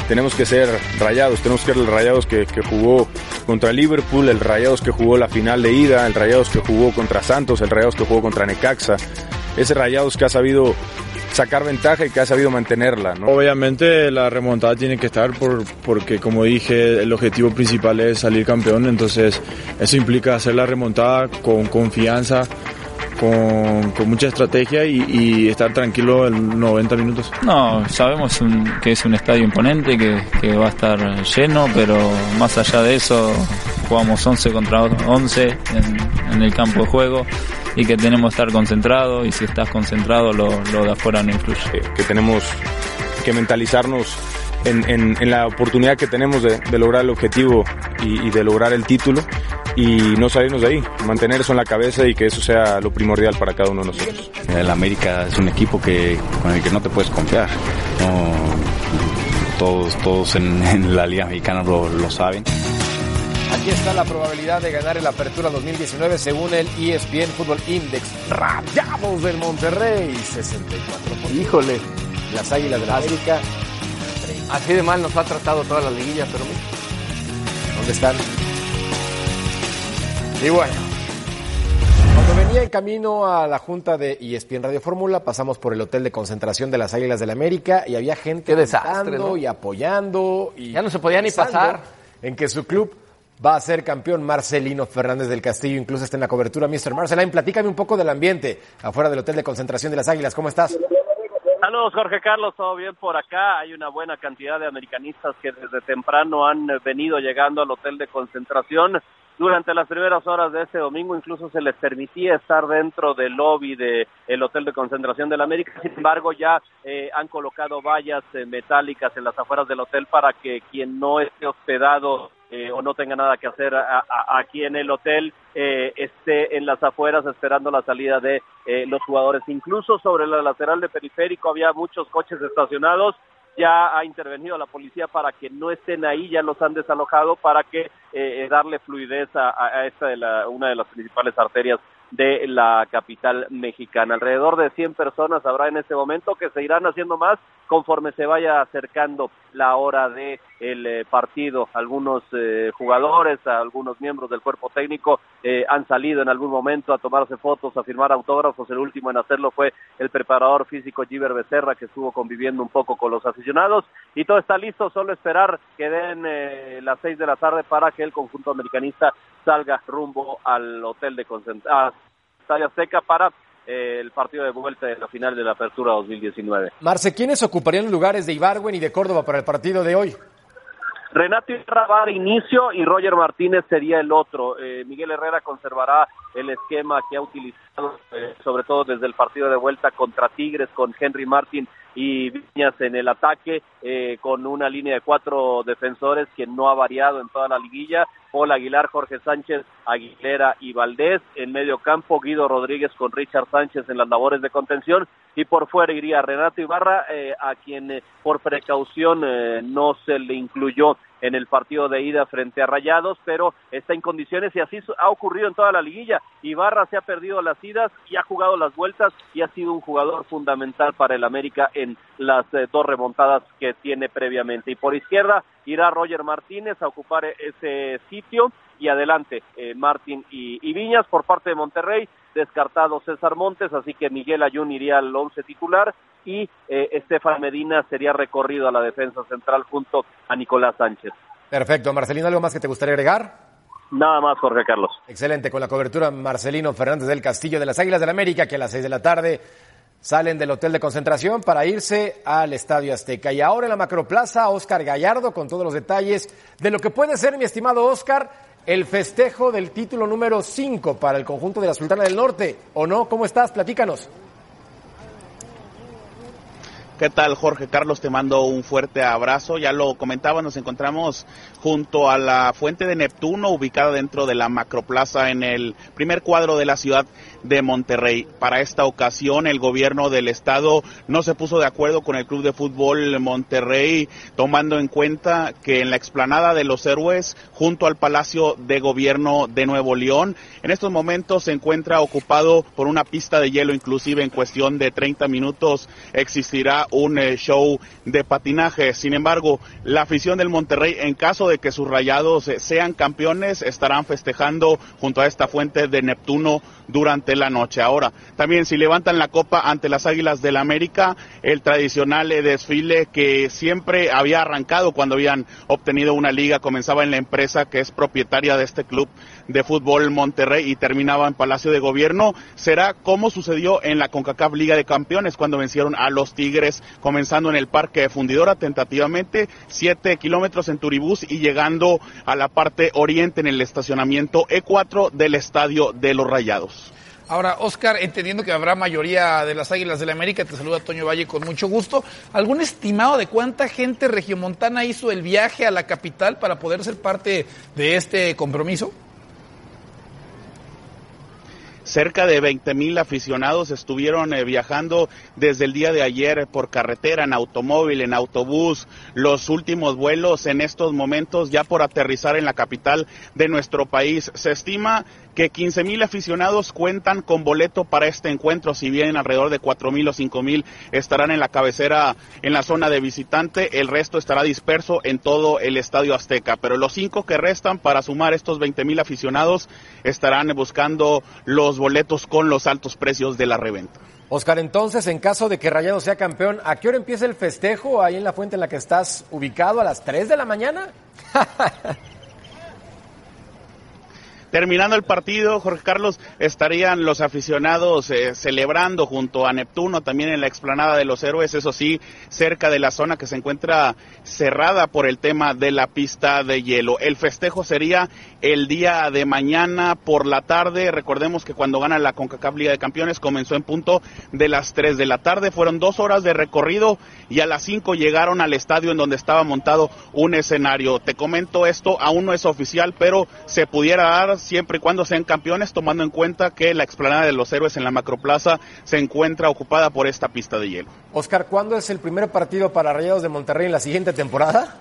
tenemos que ser Rayados, tenemos que ser el Rayados que, que jugó contra Liverpool, el Rayados que jugó la final de ida, el Rayados que jugó contra Santos, el Rayados que jugó contra Necaxa, ese Rayados que ha sabido sacar ventaja y que ha sabido mantenerla, ¿no? Obviamente la remontada tiene que estar por, porque, como dije, el objetivo principal es salir campeón, entonces eso implica hacer la remontada con confianza, con, con mucha estrategia y, y estar tranquilo en noventa minutos. No, sabemos un, que es un estadio imponente, que, que va a estar lleno, pero más allá de eso jugamos once contra once en, en el campo de juego y que tenemos que estar concentrados, y si estás concentrado lo, lo de afuera no influye. Que, que tenemos que mentalizarnos en, en, en la oportunidad que tenemos de, de lograr el objetivo y, y de lograr el título, y no salirnos de ahí, mantener eso en la cabeza y que eso sea lo primordial para cada uno de nosotros. El América es un equipo que con el que no te puedes confiar, no, todos, todos en, en la Liga Mexicana lo, lo saben. Aquí está la probabilidad de ganar el Apertura dos mil diecinueve según el E S P N Football Index. Rayados del Monterrey, sesenta y cuatro por ciento. Híjole. Las Águilas de la América. Así de mal nos ha tratado toda la liguilla, pero mira. ¿Dónde están? Y bueno, cuando venía en camino a la junta de E S P N Radio Fórmula, pasamos por el hotel de concentración de las Águilas del la América y había gente Qué desastre, ¿no? y apoyando. Y ya no se podía ni pasar. En que su club va a ser campeón. Marcelino Fernández del Castillo incluso está en la cobertura. mister Marceline, platícame un poco del ambiente afuera del hotel de concentración de las Águilas. ¿Cómo estás? Saludos, Jorge Carlos, todo bien por acá. Hay una buena cantidad de americanistas que desde temprano han venido llegando al hotel de concentración. Durante las primeras horas de este domingo incluso se les permitía estar dentro del lobby del hotel de concentración de la América. Sin embargo, ya eh, han colocado vallas eh, metálicas en las afueras del hotel para que quien no esté hospedado eh, o no tenga nada que hacer a, a, aquí en el hotel eh, esté en las afueras esperando la salida de eh, los jugadores. Incluso sobre la lateral de periférico había muchos coches estacionados. Ya ha intervenido la policía para que no estén ahí, ya los han desalojado para que eh, darle fluidez a, a esta de la, una de las principales arterias de la capital mexicana. Alrededor de cien personas habrá en este momento, que se irán haciendo más conforme se vaya acercando la hora de el eh, partido. Algunos eh, jugadores, algunos miembros del cuerpo técnico eh, han salido en algún momento a tomarse fotos, a firmar autógrafos. El último en hacerlo fue el preparador físico Giver Becerra, que estuvo conviviendo un poco con los aficionados, y todo está listo, solo esperar que den eh, las seis de la tarde para que el conjunto americanista salga rumbo al hotel de concentración, Estadio Azteca, para eh, el partido de vuelta de la final de la Apertura dos mil diecinueve. Marce, ¿quiénes ocuparían los lugares de Ibargüen y de Córdoba para el partido de hoy? Renato Ibarra va de inicio y Roger Martínez sería el otro. Eh, Miguel Herrera conservará el esquema que ha utilizado, eh, sobre todo desde el partido de vuelta contra Tigres, con Henry Martin y Viñas en el ataque, eh, con una línea de cuatro defensores que no ha variado en toda la liguilla. Paul Aguilar, Jorge Sánchez, Aguilera y Valdés. En medio campo, Guido Rodríguez con Richard Sánchez en las labores de contención. Y por fuera iría Renato Ibarra, eh, a quien eh, por precaución eh, no se le incluyó en el partido de ida frente a Rayados, pero está en condiciones, y así ha ocurrido en toda la liguilla. Ibarra se ha perdido las idas y ha jugado las vueltas, y ha sido un jugador fundamental para el América en las eh, dos remontadas que tiene previamente. Y por izquierda irá Roger Martínez a ocupar ese sitio, y adelante eh, Martín y, y Viñas. Por parte de Monterrey, descartado César Montes, así que Miguel Ayun iría al once titular, y eh, Estefan Medina sería recorrido a la defensa central junto a Nicolás Sánchez. Perfecto. Marcelino, ¿algo más que te gustaría agregar? Nada más, Jorge Carlos. Excelente, con la cobertura Marcelino Fernández del Castillo de las Águilas del la América, que a las seis de la tarde salen del hotel de concentración para irse al Estadio Azteca. Y ahora en la Macroplaza, Óscar Gallardo con todos los detalles de lo que puede ser, mi estimado Óscar, el festejo del título número cinco para el conjunto de la Sultana del Norte, ¿o no? ¿Cómo estás? Platícanos. ¿Qué tal, Jorge Carlos? Te mando un fuerte abrazo. Ya lo comentaba, nos encontramos junto a la Fuente de Neptuno, ubicada dentro de la Macroplaza en el primer cuadro de la ciudad de Monterrey. Para esta ocasión, el gobierno del estado no se puso de acuerdo con el Club de Fútbol Monterrey, tomando en cuenta que en la explanada de los Héroes, junto al Palacio de Gobierno de Nuevo León, en estos momentos se encuentra ocupado por una pista de hielo. Inclusive en cuestión de treinta minutos existirá un eh, show de patinaje. Sin embargo, la afición del Monterrey, en caso de que sus Rayados eh, sean campeones, estarán festejando junto a esta fuente de Neptuno durante la noche. Ahora, también si levantan la copa ante las Águilas del América, el tradicional eh, desfile que siempre había arrancado cuando habían obtenido una liga, comenzaba en la empresa que es propietaria de este club de fútbol Monterrey y terminaba en Palacio de Gobierno, será como sucedió en la CONCACAF Liga de Campeones cuando vencieron a los Tigres, comenzando en el Parque Fundidora, tentativamente siete kilómetros en Turibús y llegando a la parte oriente en el estacionamiento E cuatro del Estadio de los Rayados. Ahora, Oscar, entendiendo que habrá mayoría de las Águilas del la América, te saluda Toño Valle con mucho gusto. ¿Algún estimado de cuánta gente regiomontana hizo el viaje a la capital para poder ser parte de este compromiso? Cerca de veinte mil aficionados estuvieron eh, viajando desde el día de ayer por carretera, en automóvil, en autobús. Los últimos vuelos en estos momentos ya por aterrizar en la capital de nuestro país. Se estima que quince mil aficionados cuentan con boleto para este encuentro, si bien alrededor de cuatro mil o cinco mil estarán en la cabecera, en la zona de visitante, el resto estará disperso en todo el Estadio Azteca, pero los cinco que restan para sumar estos veinte mil aficionados estarán buscando los boletos con los altos precios de la reventa. Oscar, entonces, en caso de que Rayados sea campeón, ¿a qué hora empieza el festejo ahí en la fuente en la que estás ubicado? ¿A las tres de la mañana? Terminando el partido, Jorge Carlos, estarían los aficionados eh, celebrando junto a Neptuno, también en la explanada de los Héroes, eso sí, cerca de la zona que se encuentra cerrada por el tema de la pista de hielo. El festejo sería el día de mañana por la tarde. Recordemos que cuando gana la CONCACAF Liga de Campeones comenzó en punto de las tres de la tarde, fueron dos horas de recorrido y a las cinco llegaron al estadio en donde estaba montado un escenario. Te comento esto, aún no es oficial, pero se pudiera dar siempre y cuando sean campeones, tomando en cuenta que la explanada de los Héroes en la Macroplaza se encuentra ocupada por esta pista de hielo. Oscar, ¿cuándo es el primer partido para Rayados de Monterrey en la siguiente temporada?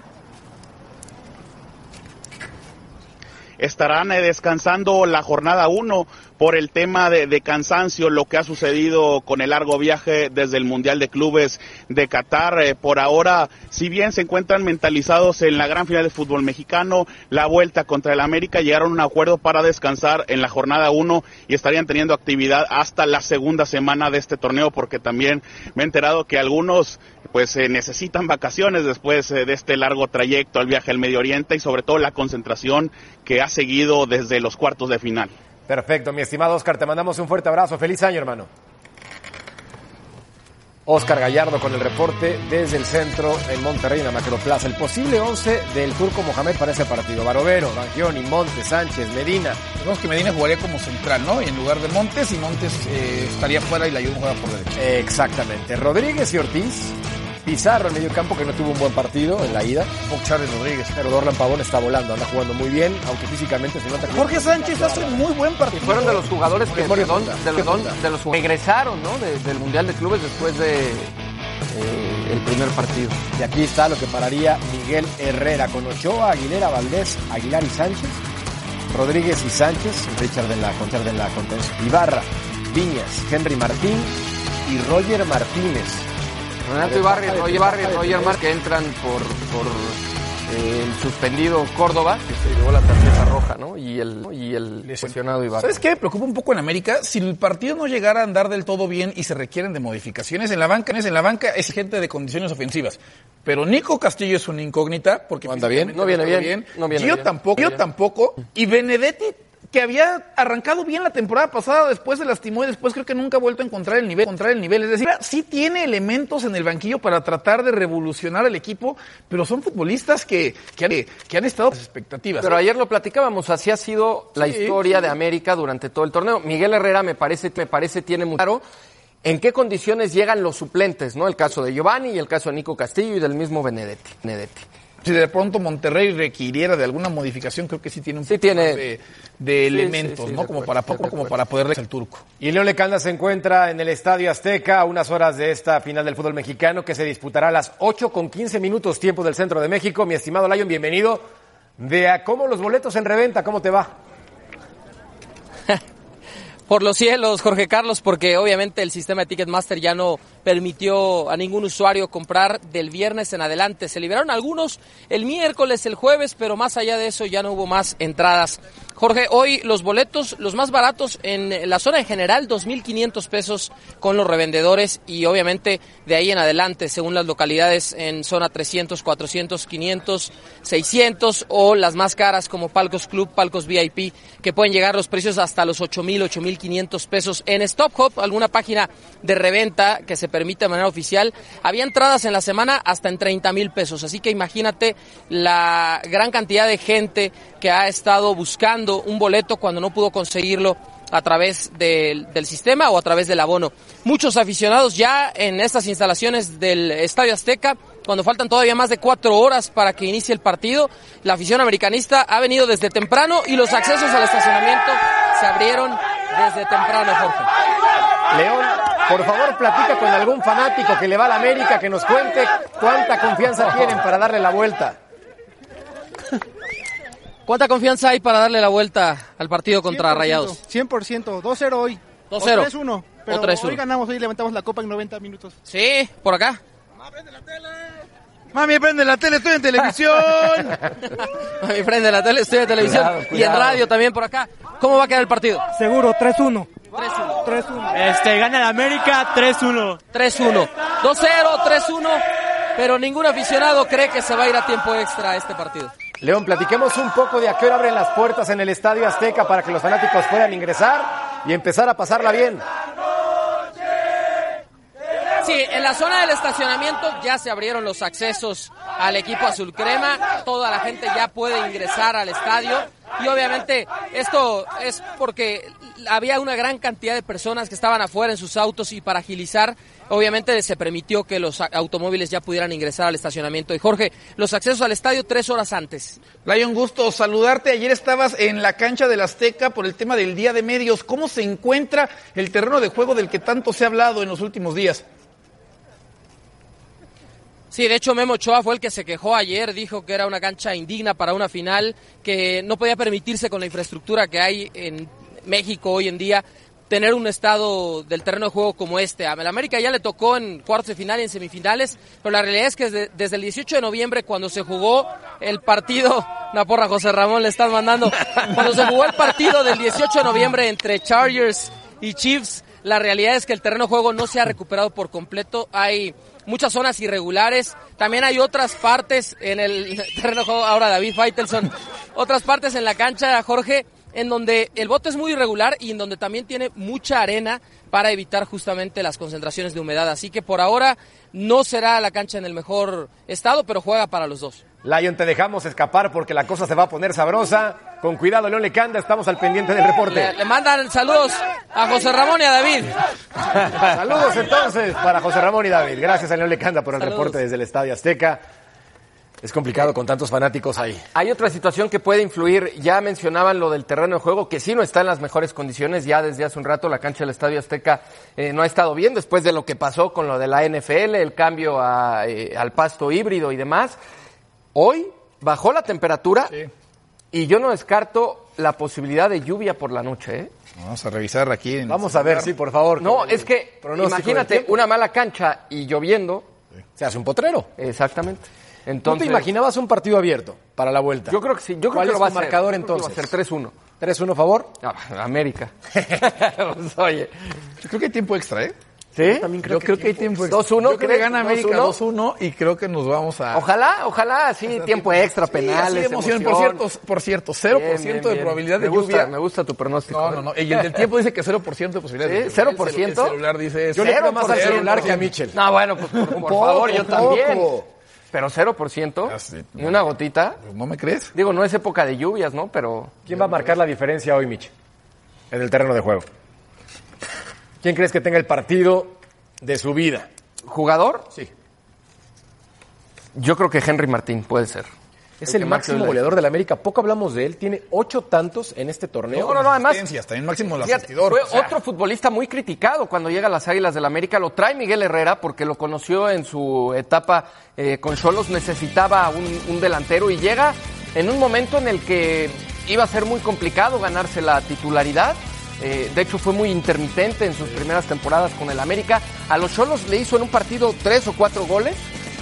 Estarán descansando la jornada uno por el tema de, de cansancio, lo que ha sucedido con el largo viaje desde el Mundial de Clubes de Qatar. Eh, por ahora, si bien se encuentran mentalizados en la gran final de fútbol mexicano, la vuelta contra el América, llegaron a un acuerdo para descansar en la jornada uno y estarían teniendo actividad hasta la segunda semana de este torneo, porque también me he enterado que algunos pues eh, necesitan vacaciones después eh, de este largo trayecto al viaje al Medio Oriente y sobre todo la concentración que ha seguido desde los cuartos de final. Perfecto, mi estimado Oscar, te mandamos un fuerte abrazo. Feliz año, hermano. Oscar Gallardo con el reporte desde el centro en Monterrey, en la Macroplaza. El posible once del Turco Mohamed para ese partido: Barovero, Bangioni, Montes, Sánchez, Medina. Digamos que Medina jugaría como central, ¿no? Y en lugar de Montes, y Montes eh, estaría fuera y la ayuda juega por derecha. Eh, exactamente. Rodríguez y Ortiz. Pizarro en medio campo, que no tuvo un buen partido en la ida. Poc Charles Rodríguez. Pero Dorlan Pavón está volando, anda jugando muy bien, aunque físicamente se nota que... Jorge Sánchez hace muy buen partido. Y fueron de los jugadores que, perdón, de los, de los regresaron, ¿no? De, del Mundial de Clubes después de eh, el primer partido. Y aquí está lo que pararía Miguel Herrera, con Ochoa, Aguilera, Valdés, Aguilar y Sánchez, Rodríguez y Sánchez, Richard de la Richard de la contención, Ibarra, Viñas, Henry Martín y Roger Martínez. Renato Ibarri, Roger Ibarri, Roger Mar, que entran por, por eh, el suspendido Córdoba, que se llevó la tarjeta roja, ¿no? Y el, y el lesionado Ibarri. ¿Sabes qué? Me preocupa un poco en América. Si el partido no llegara a andar del todo bien y se requieren de modificaciones en la banca, en la banca es gente de condiciones ofensivas. Pero Nico Castillo es una incógnita porque anda bien, no viene bien, bien. No viene Gio bien. tampoco, Gio tampoco. Y Benedetti, que había arrancado bien la temporada pasada, después se lastimó y después creo que nunca ha vuelto a encontrar el nivel, encontrar el nivel. Es decir, sí tiene elementos en el banquillo para tratar de revolucionar el equipo, pero son futbolistas que, que, han, que han estado a las expectativas. Pero ayer lo platicábamos, así ha sido la sí, historia sí. de América durante todo el torneo. Miguel Herrera me parece, me parece tiene muy claro en qué condiciones llegan los suplentes, ¿no? El caso de Giovanni y el caso de Nico Castillo y del mismo Benedetti. Benedetti. Si de pronto Monterrey requiriera de alguna modificación, creo que sí tiene un sí poco tiene... más de, de sí, elementos, sí, sí, ¿no? Como para poco, como para poder el turco. Y León Lecanda se encuentra en el Estadio Azteca a unas horas de esta final del fútbol mexicano que se disputará a las ocho con quince minutos, tiempo del centro de México. Mi estimado Lion, bienvenido. De a cómo los boletos en reventa, ¿cómo te va? Por los cielos, Jorge Carlos, porque obviamente el sistema de Ticketmaster ya no permitió a ningún usuario comprar del viernes en adelante. Se liberaron algunos el miércoles, el jueves, pero más allá de eso ya no hubo más entradas. Jorge, hoy los boletos, los más baratos en la zona en general, dos mil quinientos pesos con los revendedores y obviamente de ahí en adelante, según las localidades, en zona trescientos, cuatrocientos, quinientos, seiscientos o las más caras como Palcos Club, Palcos V I P, que pueden llegar los precios hasta los ocho mil, ocho mil quinientos pesos. En Stop Hop, alguna página de reventa que se permite de manera oficial, había entradas en la semana hasta en treinta mil pesos. Así que imagínate la gran cantidad de gente que ha estado buscando un boleto cuando no pudo conseguirlo a través del, del sistema o a través del abono. Muchos aficionados ya en estas instalaciones del Estadio Azteca, cuando faltan todavía más de cuatro horas para que inicie el partido. La afición americanista ha venido desde temprano y los accesos al estacionamiento se abrieron desde temprano, Jorge. León, por favor, platica con algún fanático que le va a la América, que nos cuente cuánta confianza tienen para darle la vuelta. ¿Cuánta confianza hay para darle la vuelta al partido contra Rayados? cien por ciento, dos cero hoy. dos cero. O tres uno. Pero o tres uno. Hoy ganamos, hoy levantamos la copa en noventa minutos. Sí, por acá. ¡Mamá, prende la tele! ¡Mami, prende la tele! ¡Estoy en televisión! Mami, prende la tele, estoy en televisión. Cuidado, cuidado. Y en radio también por acá. ¿Cómo va a quedar el partido? Seguro, tres uno. tres uno. tres uno. Este, gana el América tres uno. tres uno. dos cero, tres uno. Pero ningún aficionado cree que se va a ir a tiempo extra a este partido. León, platiquemos un poco de a qué hora abren las puertas en el Estadio Azteca para que los fanáticos puedan ingresar y empezar a pasarla bien. Sí, en la zona del estacionamiento ya se abrieron los accesos al equipo azul crema, toda la gente ya puede ingresar al estadio y obviamente esto es porque había una gran cantidad de personas que estaban afuera en sus autos y para agilizar obviamente se permitió que los automóviles ya pudieran ingresar al estacionamiento. Y Jorge, los accesos al estadio tres horas antes. Lion, gusto saludarte. Ayer estabas en la cancha del Azteca por el tema del Día de Medios. ¿Cómo se encuentra el terreno de juego del que tanto se ha hablado en los últimos días? Sí, de hecho Memo Ochoa fue el que se quejó ayer, dijo que era una cancha indigna para una final, que no podía permitirse con la infraestructura que hay en México hoy en día tener un estado del terreno de juego como este. A América ya le tocó en cuartos de final y en semifinales, pero la realidad es que desde, desde el dieciocho de noviembre, cuando se jugó el partido, una porra José Ramón le están mandando, cuando se jugó el partido del dieciocho de noviembre entre Chargers y Chiefs, la realidad es que el terreno de juego no se ha recuperado por completo. Hay muchas zonas irregulares, también hay otras partes en el terreno de juego, ahora David Faitelson, otras partes en la cancha, Jorge, en donde el bote es muy irregular y en donde también tiene mucha arena para evitar justamente las concentraciones de humedad. Así que por ahora no será la cancha en el mejor estado, pero juega para los dos. Lion, te dejamos escapar porque la cosa se va a poner sabrosa. Con cuidado, León Lecanda, estamos al pendiente del reporte. Le, le mandan saludos a José Ramón y a David. Saludos entonces para José Ramón y David. Gracias a León Lecanda por el saludos. Reporte desde el Estadio Azteca. Es complicado con tantos fanáticos ahí. Hay otra situación que puede influir. Ya mencionaban lo del terreno de juego, que sí no está en las mejores condiciones. Ya desde hace un rato la cancha del Estadio Azteca eh, no ha estado bien, después de lo que pasó con lo de la N F L, el cambio a, eh, al pasto híbrido y demás. Hoy bajó la temperatura sí. Y yo no descarto la posibilidad de lluvia por la noche. ¿eh? Vamos a revisar aquí. En Vamos a ver, sí, por favor. No, es que imagínate una mala cancha y lloviendo. Sí. Se hace un potrero. Exactamente. Entonces, ¿tú te imaginabas un partido abierto para la vuelta? Yo creo que sí. Yo creo ¿Cuál que es lo va tu marcador entonces? Va a ser tres uno. ¿tres uno favor? No, América. Pues, oye. Yo creo que hay tiempo extra, ¿eh? ¿Sí? Yo también creo, Yo que, creo que hay tiempo extra. dos uno. Yo creo que gana América dos uno y creo que nos vamos a... Ojalá, ojalá, sí, o sea, tiempo extra, penales, sí, emoción. Por cierto, por cierto, cero por ciento bien, bien, de bien. probabilidad me de gusta, lluvia. Me gusta tu pronóstico. No, no, no. Y el del tiempo dice que cero por ciento de posibilidad. ¿Sí? de ¿cero por ciento? El celular dice... Yo le creo más al celular que a Mitchell. No, bueno, pues por, por poco, favor, yo también. Poco. Pero cero por ciento, ah, sí, ni una gotita. ¿No me crees? Digo, no es época de lluvias, ¿no? Pero... ¿Quién va a marcar la diferencia hoy, Mitch? En el terreno de juego. ¿Quién crees que tenga el partido de su vida? ¿Jugador? Sí. Yo creo que Henry Martín puede ser. Es el, el máximo goleador de la América. Poco hablamos de él. Tiene ocho tantos en este torneo. No, no, no, además... También máximo el fíjate, asistidor. Fue o sea. otro futbolista muy criticado cuando llega a las Águilas del la América. Lo trae Miguel Herrera porque lo conoció en su etapa eh, con Xolos. Necesitaba un, un delantero y llega en un momento en el que iba a ser muy complicado ganarse la titularidad. Eh, de hecho, fue muy intermitente en sus primeras temporadas con el América. A los Xolos le hizo en un partido tres o cuatro goles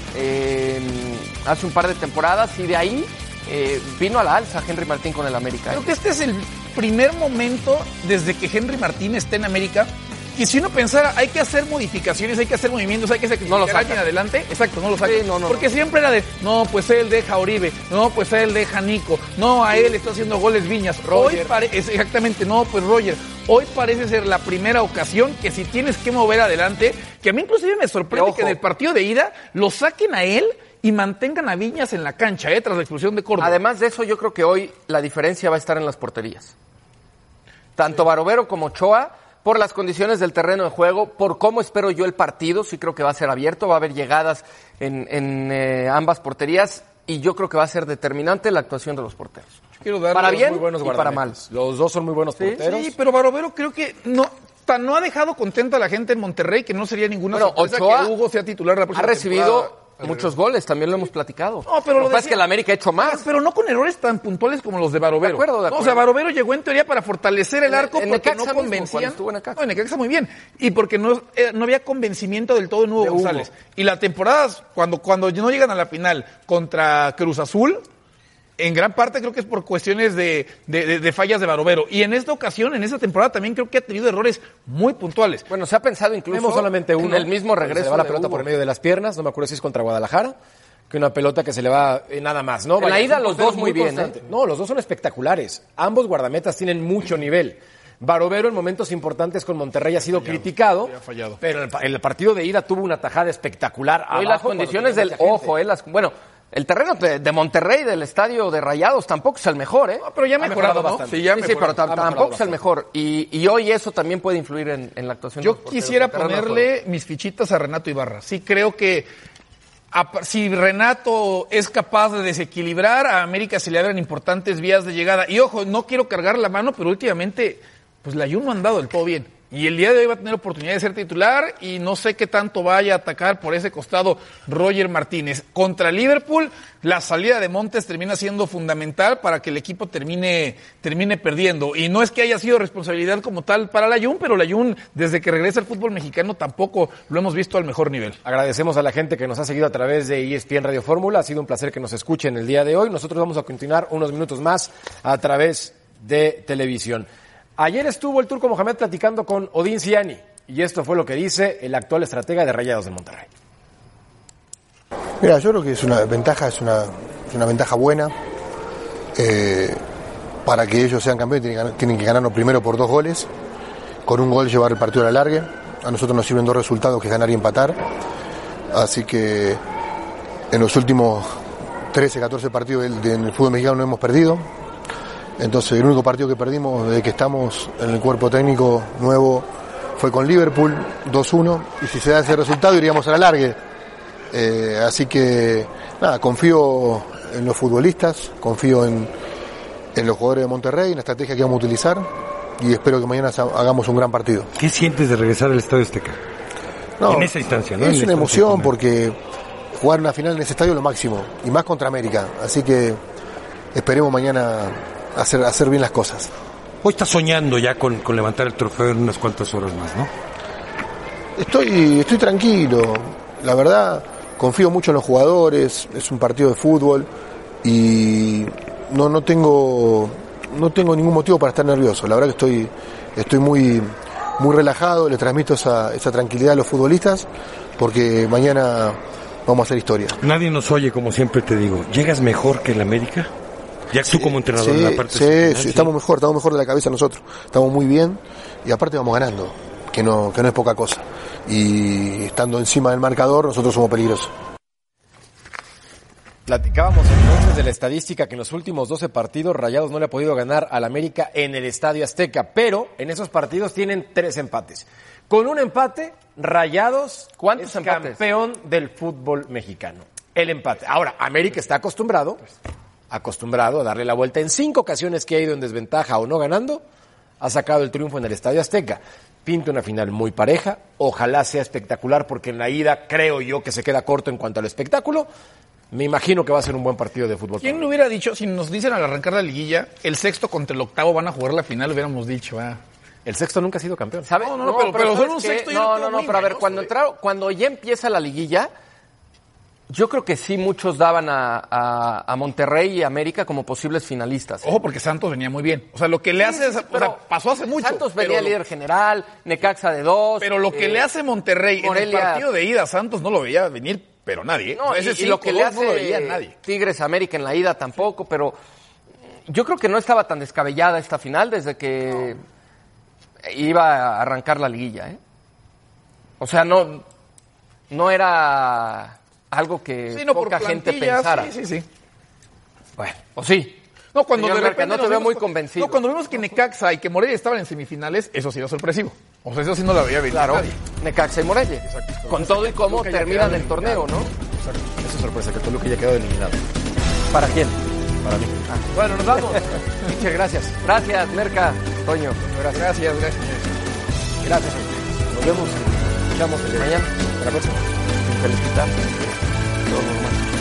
eh, hace un par de temporadas y de ahí eh, vino a la alza Henry Martín con el América. Creo que este es el primer momento desde que Henry Martín está en América y si uno pensara, hay que hacer modificaciones, hay que hacer movimientos, hay que sacrificar no a alguien adelante, exacto, no lo saca. Sí, no, no, Porque no. siempre era de, no, pues él deja a Oribe, no, pues él deja a Nico, no, a él está haciendo goles Viñas. Roger. Hoy pare- es exactamente, no, pues Roger. Hoy parece ser la primera ocasión que si tienes que mover adelante, que a mí inclusive me sorprende que en el partido de ida lo saquen a él y mantengan a Viñas en la cancha, eh, tras la expulsión de Córdoba. Además de eso, yo creo que hoy la diferencia va a estar en las porterías. Tanto Barovero como Ochoa, por las condiciones del terreno de juego, por cómo espero yo el partido, sí creo que va a ser abierto, va a haber llegadas en, en eh, ambas porterías y yo creo que va a ser determinante la actuación de los porteros. Yo quiero darle para dos bien muy buenos y para mal. guardametas. Los dos son muy buenos porteros. Sí, pero Barovero creo que no, tan no ha dejado contenta a la gente en Monterrey que no sería ninguna Bueno, sorpresa Ochoa que Hugo sea titular la Ha próxima recibido temporada. muchos goles, también lo hemos platicado. No, pero lo lo que pasa es decía- que el América ha hecho más. Pero no con errores tan puntuales como los de Barovero. De acuerdo, de No, acuerdo. o sea, Barovero llegó en teoría para fortalecer el En- arco en porque Necaxa no mismo, convencían. cuando estuvo en Necaxa. No, en Necaxa muy bien. Y porque no, eh, no había convencimiento del todo en Hugo De Hugo. González. Y la temporada, cuando, cuando no llegan a la final contra Cruz Azul, en gran parte creo que es por cuestiones de, de, de- de fallas de Barovero. Y en esta ocasión, en esta temporada, también creo que ha tenido errores muy puntuales. Bueno, se ha pensado incluso Tenemos solamente uno. en el mismo que regreso Se le va la de pelota Hugo. por medio de las piernas, no me acuerdo si es contra Guadalajara, que una pelota que se le va eh, nada más, ¿no? En la Vaya, ida es un los portero dos muy bien, constante. ¿eh? No, los dos son espectaculares. Ambos guardametas tienen mucho nivel. Barovero en momentos importantes con Monterrey ha sido criticado, ha fallado. pero el, pa- el partido de ida tuvo una tajada espectacular. Hoy las abajo condiciones cuando del tenía mucha gente. ojo, eh, las, bueno, el terreno de, de Monterrey, del estadio de Rayados, tampoco es el mejor, ¿eh? No, pero ya ha Ha mejorado, mejorado ¿no? bastante. Sí, ya ha Sí, sí, mejorado. pero tam- Ha mejorado tampoco es el bastante. mejor. Y, y hoy eso también puede influir en, en la actuación de Yo los porteros, quisiera el terreno de juego. ponerle mis fichitas a Renato Ibarra. Sí creo que a- si Renato es capaz de desequilibrar, a América se le abren importantes vías de llegada. Y ojo, no quiero cargar la mano, pero últimamente pues la Jun no ha andado del todo bien. Y el día de hoy va a tener oportunidad de ser titular y no sé qué tanto vaya a atacar por ese costado Roger Martínez. Contra Liverpool, la salida de Montes termina siendo fundamental para que el equipo termine, termine perdiendo. Y no es que haya sido responsabilidad como tal para la Jun, pero la Jun, desde que regresa al fútbol mexicano, tampoco lo hemos visto al mejor nivel. Agradecemos a la gente que nos ha seguido a través de E S P N Radio Fórmula. Ha sido un placer que nos escuchen el día de hoy. Nosotros vamos a continuar unos minutos más a través de televisión. Ayer estuvo el Turco Mohamed platicando con Odín Ciani y esto fue lo que dice el actual estratega de Rayados de Monterrey. Mira, yo creo que es una ventaja, es una, es una ventaja buena. Eh, para que ellos sean campeones tienen, que ganar- tienen que ganarnos primero por dos goles. Con un gol llevar el partido a la larga. A nosotros nos sirven dos resultados, que es ganar y empatar. Así que en los últimos trece, catorce partidos del, del fútbol mexicano no hemos perdido. Entonces el único partido que perdimos desde que estamos en el cuerpo técnico nuevo fue con Liverpool, dos uno, y si se da ese resultado iríamos a la largue. Eh, así que nada, confío en los futbolistas, confío en, en los jugadores de Monterrey, en la estrategia que vamos a utilizar y espero que mañana sa- hagamos un gran partido. ¿Qué sientes de regresar al Estadio Azteca? No, en esa instancia, ¿no? En Es esta una emoción instancia. porque jugar una final en ese estadio es lo máximo, y más contra América, así que esperemos mañana hacer, hacer bien las cosas. Hoy estás soñando ya con, con levantar el trofeo en unas cuantas horas más, ¿no? Estoy, estoy tranquilo, la verdad confío mucho en los jugadores, es un partido de fútbol y no, no tengo no tengo ningún motivo para estar nervioso, la verdad que estoy, estoy muy, muy relajado, le transmito esa, esa tranquilidad a los futbolistas porque mañana vamos a hacer historia. Nadie nos oye, como siempre te digo. ¿Llegas mejor que el América? Ya tú como entrenador Sí, en la parte sí, final, sí, estamos mejor, estamos mejor de la cabeza nosotros, estamos muy bien y aparte vamos ganando, que no, que no es poca cosa. Y estando encima del marcador, nosotros somos peligrosos. Platicábamos entonces de la estadística que en los últimos doce partidos Rayados no le ha podido ganar al América en el Estadio Azteca, pero en esos partidos tienen tres empates. Con un empate, Rayados ¿Cuántos es empates? campeón del fútbol mexicano. El empate. Ahora, América está acostumbrado, acostumbrado a darle la vuelta en cinco ocasiones que ha ido en desventaja o no ganando, ha sacado el triunfo en el Estadio Azteca. Pinta una final muy pareja, ojalá sea espectacular porque en la ida creo yo que se queda corto en cuanto al espectáculo. Me imagino que va a ser un buen partido de fútbol. ¿Quién lo hubiera dicho, si nos dicen al arrancar la liguilla, el sexto contra el octavo van a jugar la final, hubiéramos dicho, ah, El sexto nunca ha sido campeón. ¿Sabe? No, no, no, pero, pero, pero son un que, sexto y No, no, no, no, pero a ver, cuando entraron, cuando ya empieza la liguilla, yo creo que sí muchos daban a, a, a Monterrey y América como posibles finalistas. Ojo, porque Santos venía muy bien. O sea, lo que le hace, sí, sí, o sea, pasó hace mucho. Santos venía líder general, Necaxa de dos. Pero lo que eh, le hace Monterrey Morelia, en el partido de ida, Santos no lo veía venir, pero nadie. ¿eh? No, ese y, cinco, y lo que le hace no lo veía nadie. Tigres América en la ida tampoco, sí. Pero yo creo que no estaba tan descabellada esta final desde que no. iba a arrancar la liguilla, ¿eh? O sea, no, no era algo que sí, no, poca gente pensara. Sí, sí, sí. Bueno, o sí. No, cuando Señor de repente Merca, no te veo muy convencido. No, cuando vimos que Necaxa y que Morelia estaban en semifinales, eso sí era sorpresivo. O sea, eso sí no lo había visto claro, nadie. Necaxa y Morelia. Exacto. Con todo y cómo terminan el torneo, ¿no? Exacto. Esa es sorpresa, que Toluca ya quedó eliminado. ¿Para quién? Para mí. Ah, bueno, nos vamos. Muchas gracias. Gracias, Merca, Toño. Gracias, gracias. Gracias. Gracias. Nos vemos. Escuchamos el de mañana. Hasta la próxima. Felicitar. Todo normal.